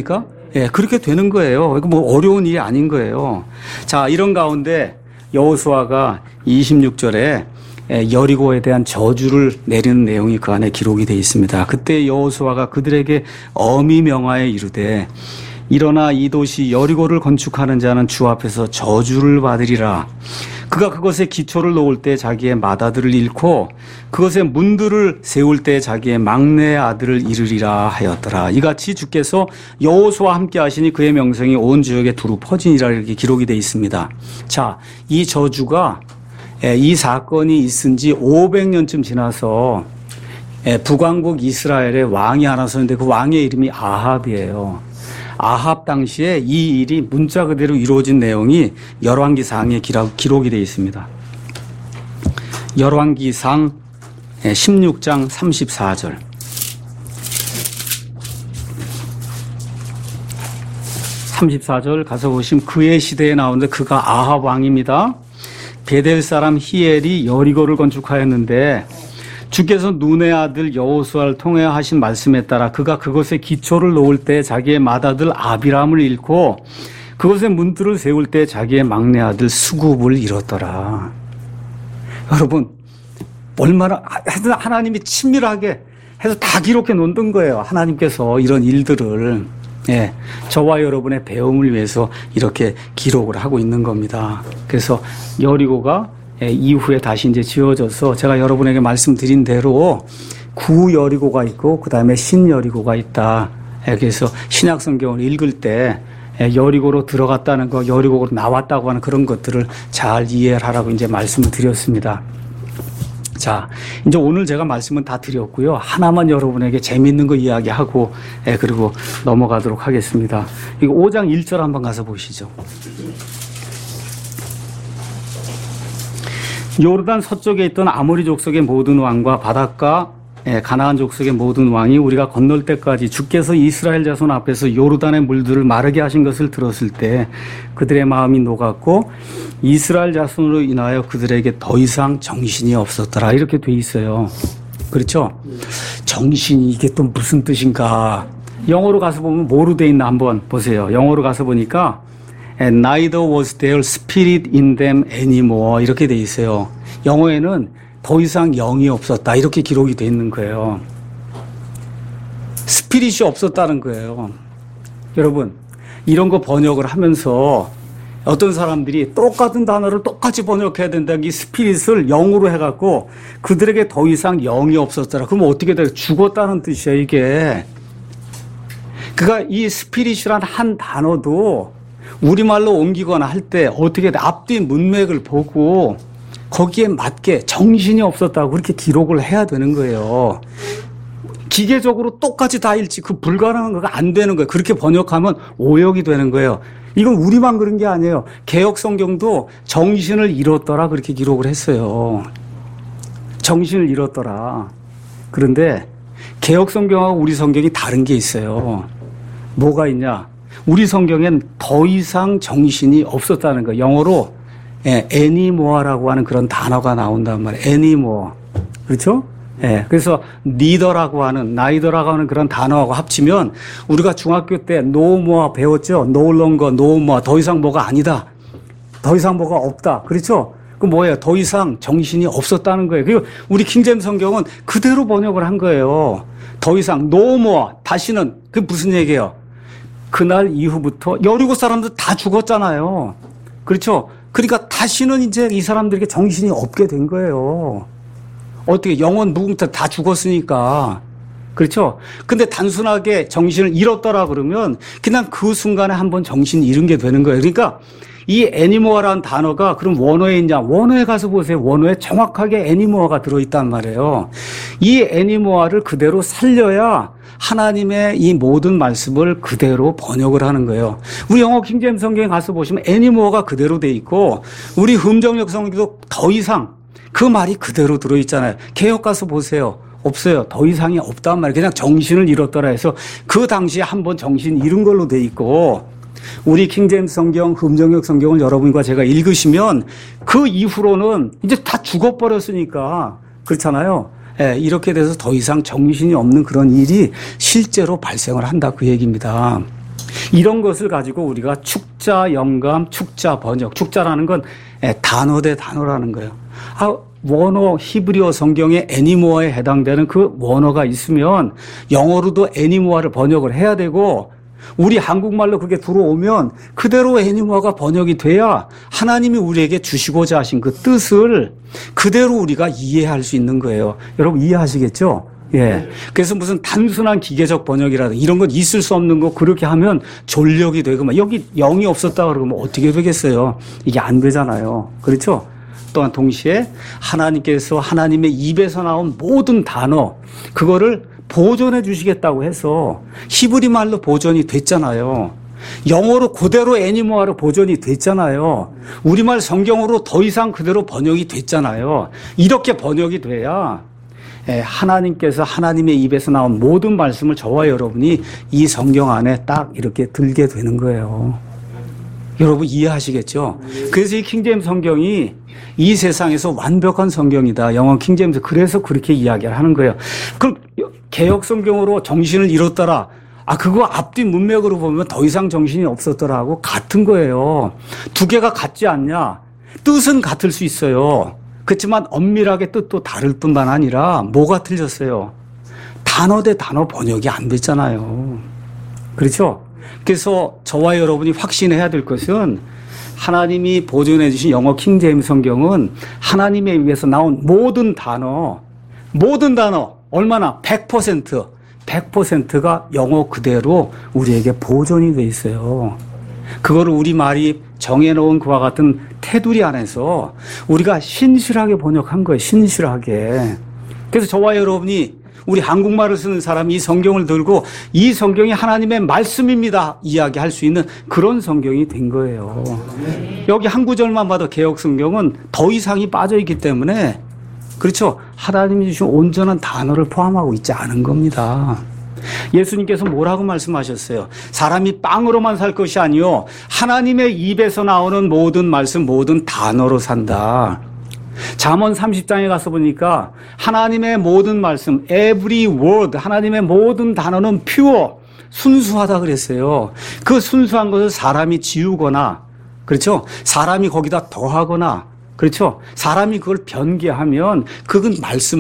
예, 그렇게 되는 거예요. 이거 뭐 어려운 일이 아닌 거예요. 자, 이런 가운데 여호수아가 이십육 절에 여리고에 대한 저주를 내리는 내용이 그 안에 기록이 되어 있습니다. 그때 여호수아가 그들에게 엄히 명하여 이르되 일어나 이 도시 여리고를 건축하는 자는 주 앞에서 저주를 받으리라. 그가 그것에 기초를 놓을 때 자기의 맏아들을 잃고 그것에 문들을 세울 때 자기의 막내 아들을 잃으리라 하였더라. 이같이 주께서 여호수아와 함께 하시니 그의 명성이 온 지역에 두루 퍼지니라 이렇게 기록이 되어 있습니다. 자, 이 저주가 이 사건이 있은 지 오백 년쯤 지나서 북왕국 이스라엘의 왕이 하나 섰는데 그 왕의 이름이 아합이에요. 아합 당시에 이 일이 문자 그대로 이루어진 내용이 열왕기상에 기록이 되어 있습니다. 열왕기상 십육 장 삼십사 절. 삼십사 절 가서 보시면 그의 시대에 나오는데 그가 아합 왕입니다. 베델 사람 히엘이 여리고를 건축하였는데 주께서 눈의 아들 여호수아를 통해 하신 말씀에 따라 그가 그것에 기초를 놓을 때 자기의 맏아들 아비람을 잃고 그것에 문들을 세울 때 자기의 막내 아들 수굽을 잃었더라. 여러분, 얼마나 하나님이 친밀하게 해서 다 기록해 놓는 거예요. 하나님께서 이런 일들을 예, 저와 여러분의 배움을 위해서 이렇게 기록을 하고 있는 겁니다. 그래서 여리고가 예, 이후에 다시 이제 지어져서 제가 여러분에게 말씀드린 대로 구 여리고가 있고 그 다음에 신 여리고가 있다. 예, 그래서 신약 성경을 읽을 때 예, 여리고로 들어갔다는 거, 여리고로 나왔다고 하는 그런 것들을 잘 이해를 하라고 이제 말씀을 드렸습니다. 자, 이제 오늘 제가 말씀은 다 드렸고요. 하나만 여러분에게 재미있는 거 이야기하고 예, 그리고 넘어가도록 하겠습니다. 이거 오 장 일 절 한번 가서 보시죠. 요르단 서쪽에 있던 아모리 족속의 모든 왕과 바닷가 가나안 족속의 모든 왕이 우리가 건널 때까지 주께서 이스라엘 자손 앞에서 요르단의 물들을 마르게 하신 것을 들었을 때 그들의 마음이 녹았고 이스라엘 자손으로 인하여 그들에게 더 이상 정신이 없었더라. 이렇게 돼 있어요. 그렇죠? 정신이 이게 또 무슨 뜻인가. 영어로 가서 보면 뭐로 돼 있나 한번 보세요. 영어로 가서 보니까 And neither was there spirit in them anymore. 이렇게 돼 있어요. 영어에는 더 이상 영이 없었다. 이렇게 기록이 돼 있는 거예요. 스피릿이 없었다는 거예요. 여러분, 이런 거 번역을 하면서 어떤 사람들이 똑같은 단어를 똑같이 번역해야 된다. 이 스피릿을 영으로 해갖고 그들에게 더 이상 영이 없었더라. 그러면 어떻게 돼요? 죽었다는 뜻이야, 이게. 그러니까 이 스피릿이란 한 단어도 우리말로 옮기거나 할 때 어떻게 돼? 앞뒤 문맥을 보고 거기에 맞게 정신이 없었다고 그렇게 기록을 해야 되는 거예요. 기계적으로 똑같이 다 읽지 그 불가능한 거가 안 되는 거예요. 그렇게 번역하면 오역이 되는 거예요. 이건 우리만 그런 게 아니에요. 개역 성경도 정신을 잃었더라 그렇게 기록을 했어요. 정신을 잃었더라. 그런데 개역 성경하고 우리 성경이 다른 게 있어요. 뭐가 있냐? 우리 성경엔 더 이상 정신이 없었다는 거예요. 영어로 예, anymore라고 하는 그런 단어가 나온단 말이에요. anymore. 그렇죠? 예, 그래서 neither라고 하는, neither라고 하는 그런 단어하고 합치면 우리가 중학교 때 no more 배웠죠? no longer, no more. 더 이상 뭐가 아니다. 더 이상 뭐가 없다. 그렇죠? 그 뭐예요? 더 이상 정신이 없었다는 거예요. 그리고 우리 킹제임스 성경은 그대로 번역을 한 거예요. 더 이상 no more. 다시는 그게 무슨 얘기예요? 그날 이후부터 여리고 사람들 다 죽었잖아요. 그렇죠? 그러니까 다시는 이제 이 사람들에게 정신이 없게 된 거예요. 어떻게 영원 무궁태 다 죽었으니까. 그렇죠? 근데 단순하게 정신을 잃었더라 그러면 그냥 그 순간에 한번 정신 잃은 게 되는 거예요. 그러니까 이 애니모어라는 단어가 그럼 원어에 있냐? 원어에 가서 보세요. 원어에 정확하게 애니모어가 들어있단 말이에요. 이 애니모어를 그대로 살려야 하나님의 이 모든 말씀을 그대로 번역을 하는 거예요. 우리 영어 킹제임스 성경에 가서 보시면 애니모어가 그대로 돼 있고 우리 흠정역 성경도 더 이상 그 말이 그대로 들어있잖아요. 개역 가서 보세요. 없어요. 더 이상이 없단 말이에요. 그냥 정신을 잃었더라 해서 그 당시에 한번 정신 잃은 걸로 돼 있고 우리 킹제임스 성경, 흠정역 성경을 여러분과 제가 읽으시면 그 이후로는 이제 다 죽어버렸으니까 그렇잖아요. 예, 이렇게 돼서 더 이상 정신이 없는 그런 일이 실제로 발생을 한다 그 얘기입니다. 이런 것을 가지고 우리가 축자 영감, 축자 번역, 축자라는 건 단어 대 단어라는 거예요. 아, 원어 히브리어 성경에 애니모어에 해당되는 그 원어가 있으면 영어로도 애니모어를 번역을 해야 되고 우리 한국말로 그게 들어오면 그대로 애니모어가 번역이 돼야 하나님이 우리에게 주시고자 하신 그 뜻을 그대로 우리가 이해할 수 있는 거예요. 여러분 이해하시겠죠? 예. 그래서 무슨 단순한 기계적 번역이라든가 이런 건 있을 수 없는 거 그렇게 하면 졸력이 되고 막 여기 영이 없었다 그러면 어떻게 되겠어요? 이게 안 되잖아요. 그렇죠? 또한 동시에 하나님께서 하나님의 입에서 나온 모든 단어 그거를 보존해 주시겠다고 해서 히브리 말로 보존이 됐잖아요. 영어로 그대로 애니모어로 보존이 됐잖아요. 우리말 성경으로 더 이상 그대로 번역이 됐잖아요. 이렇게 번역이 돼야 하나님께서 하나님의 입에서 나온 모든 말씀을 저와 여러분이 이 성경 안에 딱 이렇게 들게 되는 거예요. 여러분 이해하시겠죠? 그래서 이 킹제임스 성경이 이 세상에서 완벽한 성경이다. 영어 킹제임스 그래서 그렇게 이야기를 하는 거예요. 그럼 개역 성경으로 정신을 잃었더라. 아 그거 앞뒤 문맥으로 보면 더 이상 정신이 없었더라고 같은 거예요. 두 개가 같지 않냐? 뜻은 같을 수 있어요. 그렇지만 엄밀하게 뜻도 다를 뿐만 아니라 뭐가 틀렸어요? 단어 대 단어 번역이 안 됐잖아요. 그렇죠? 그래서 저와 여러분이 확신해야 될 것은 하나님이 보존해 주신 영어 킹제임스 성경은 하나님의 입에서 나온 모든 단어, 모든 단어 얼마나 백 퍼센트, 백 퍼센트가 영어 그대로 우리에게 보존이 돼 있어요. 그거를 우리말이 정해놓은 그와 같은 테두리 안에서 우리가 신실하게 번역한 거예요. 신실하게. 그래서 저와 여러분이 우리 한국말을 쓰는 사람이 이 성경을 들고 이 성경이 하나님의 말씀입니다 이야기할 수 있는 그런 성경이 된 거예요. 여기 한 구절만 봐도 개역 성경은 더 이상이 빠져있기 때문에 그렇죠. 하나님이 주신 온전한 단어를 포함하고 있지 않은 겁니다. 예수님께서 뭐라고 말씀하셨어요? 사람이 빵으로만 살 것이 아니요 하나님의 입에서 나오는 모든 말씀 모든 단어로 산다. 잠언 삼십 장에 가서 보니까 하나님의 모든 말씀 every word 하나님의 모든 단어는 pure 순수하다 그랬어요. 그 순수한 것을 사람이 지우거나 그렇죠? 사람이 거기다 더하거나 그렇죠? 사람이 그걸 변개하면 그건 말씀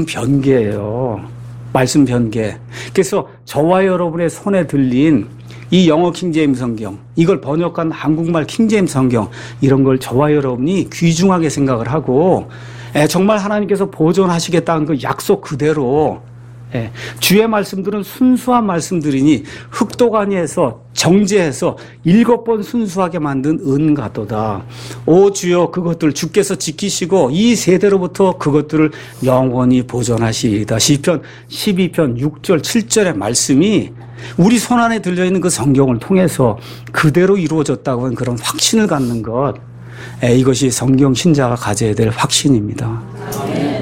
변개예요. 말씀 변개. 그래서 저와 여러분의 손에 들린 이 영어 킹제임스 성경, 이걸 번역한 한국말 킹제임스 성경, 이런 걸 저와 여러분이 귀중하게 생각을 하고 정말 하나님께서 보존하시겠다는 그 약속 그대로 주의 말씀들은 순수한 말씀들이니 흙도가니에서 정제해서 일곱 번 순수하게 만든 은가도다. 오 주여 그것들 주께서 지키시고 이 세대로부터 그것들을 영원히 보존하시리이다. 시편 십이 편 육 절 칠 절의 말씀이 우리 손안에 들려있는 그 성경을 통해서 그대로 이루어졌다고 하는 그런 확신을 갖는 것, 이것이 성경 신자가 가져야 될 확신입니다.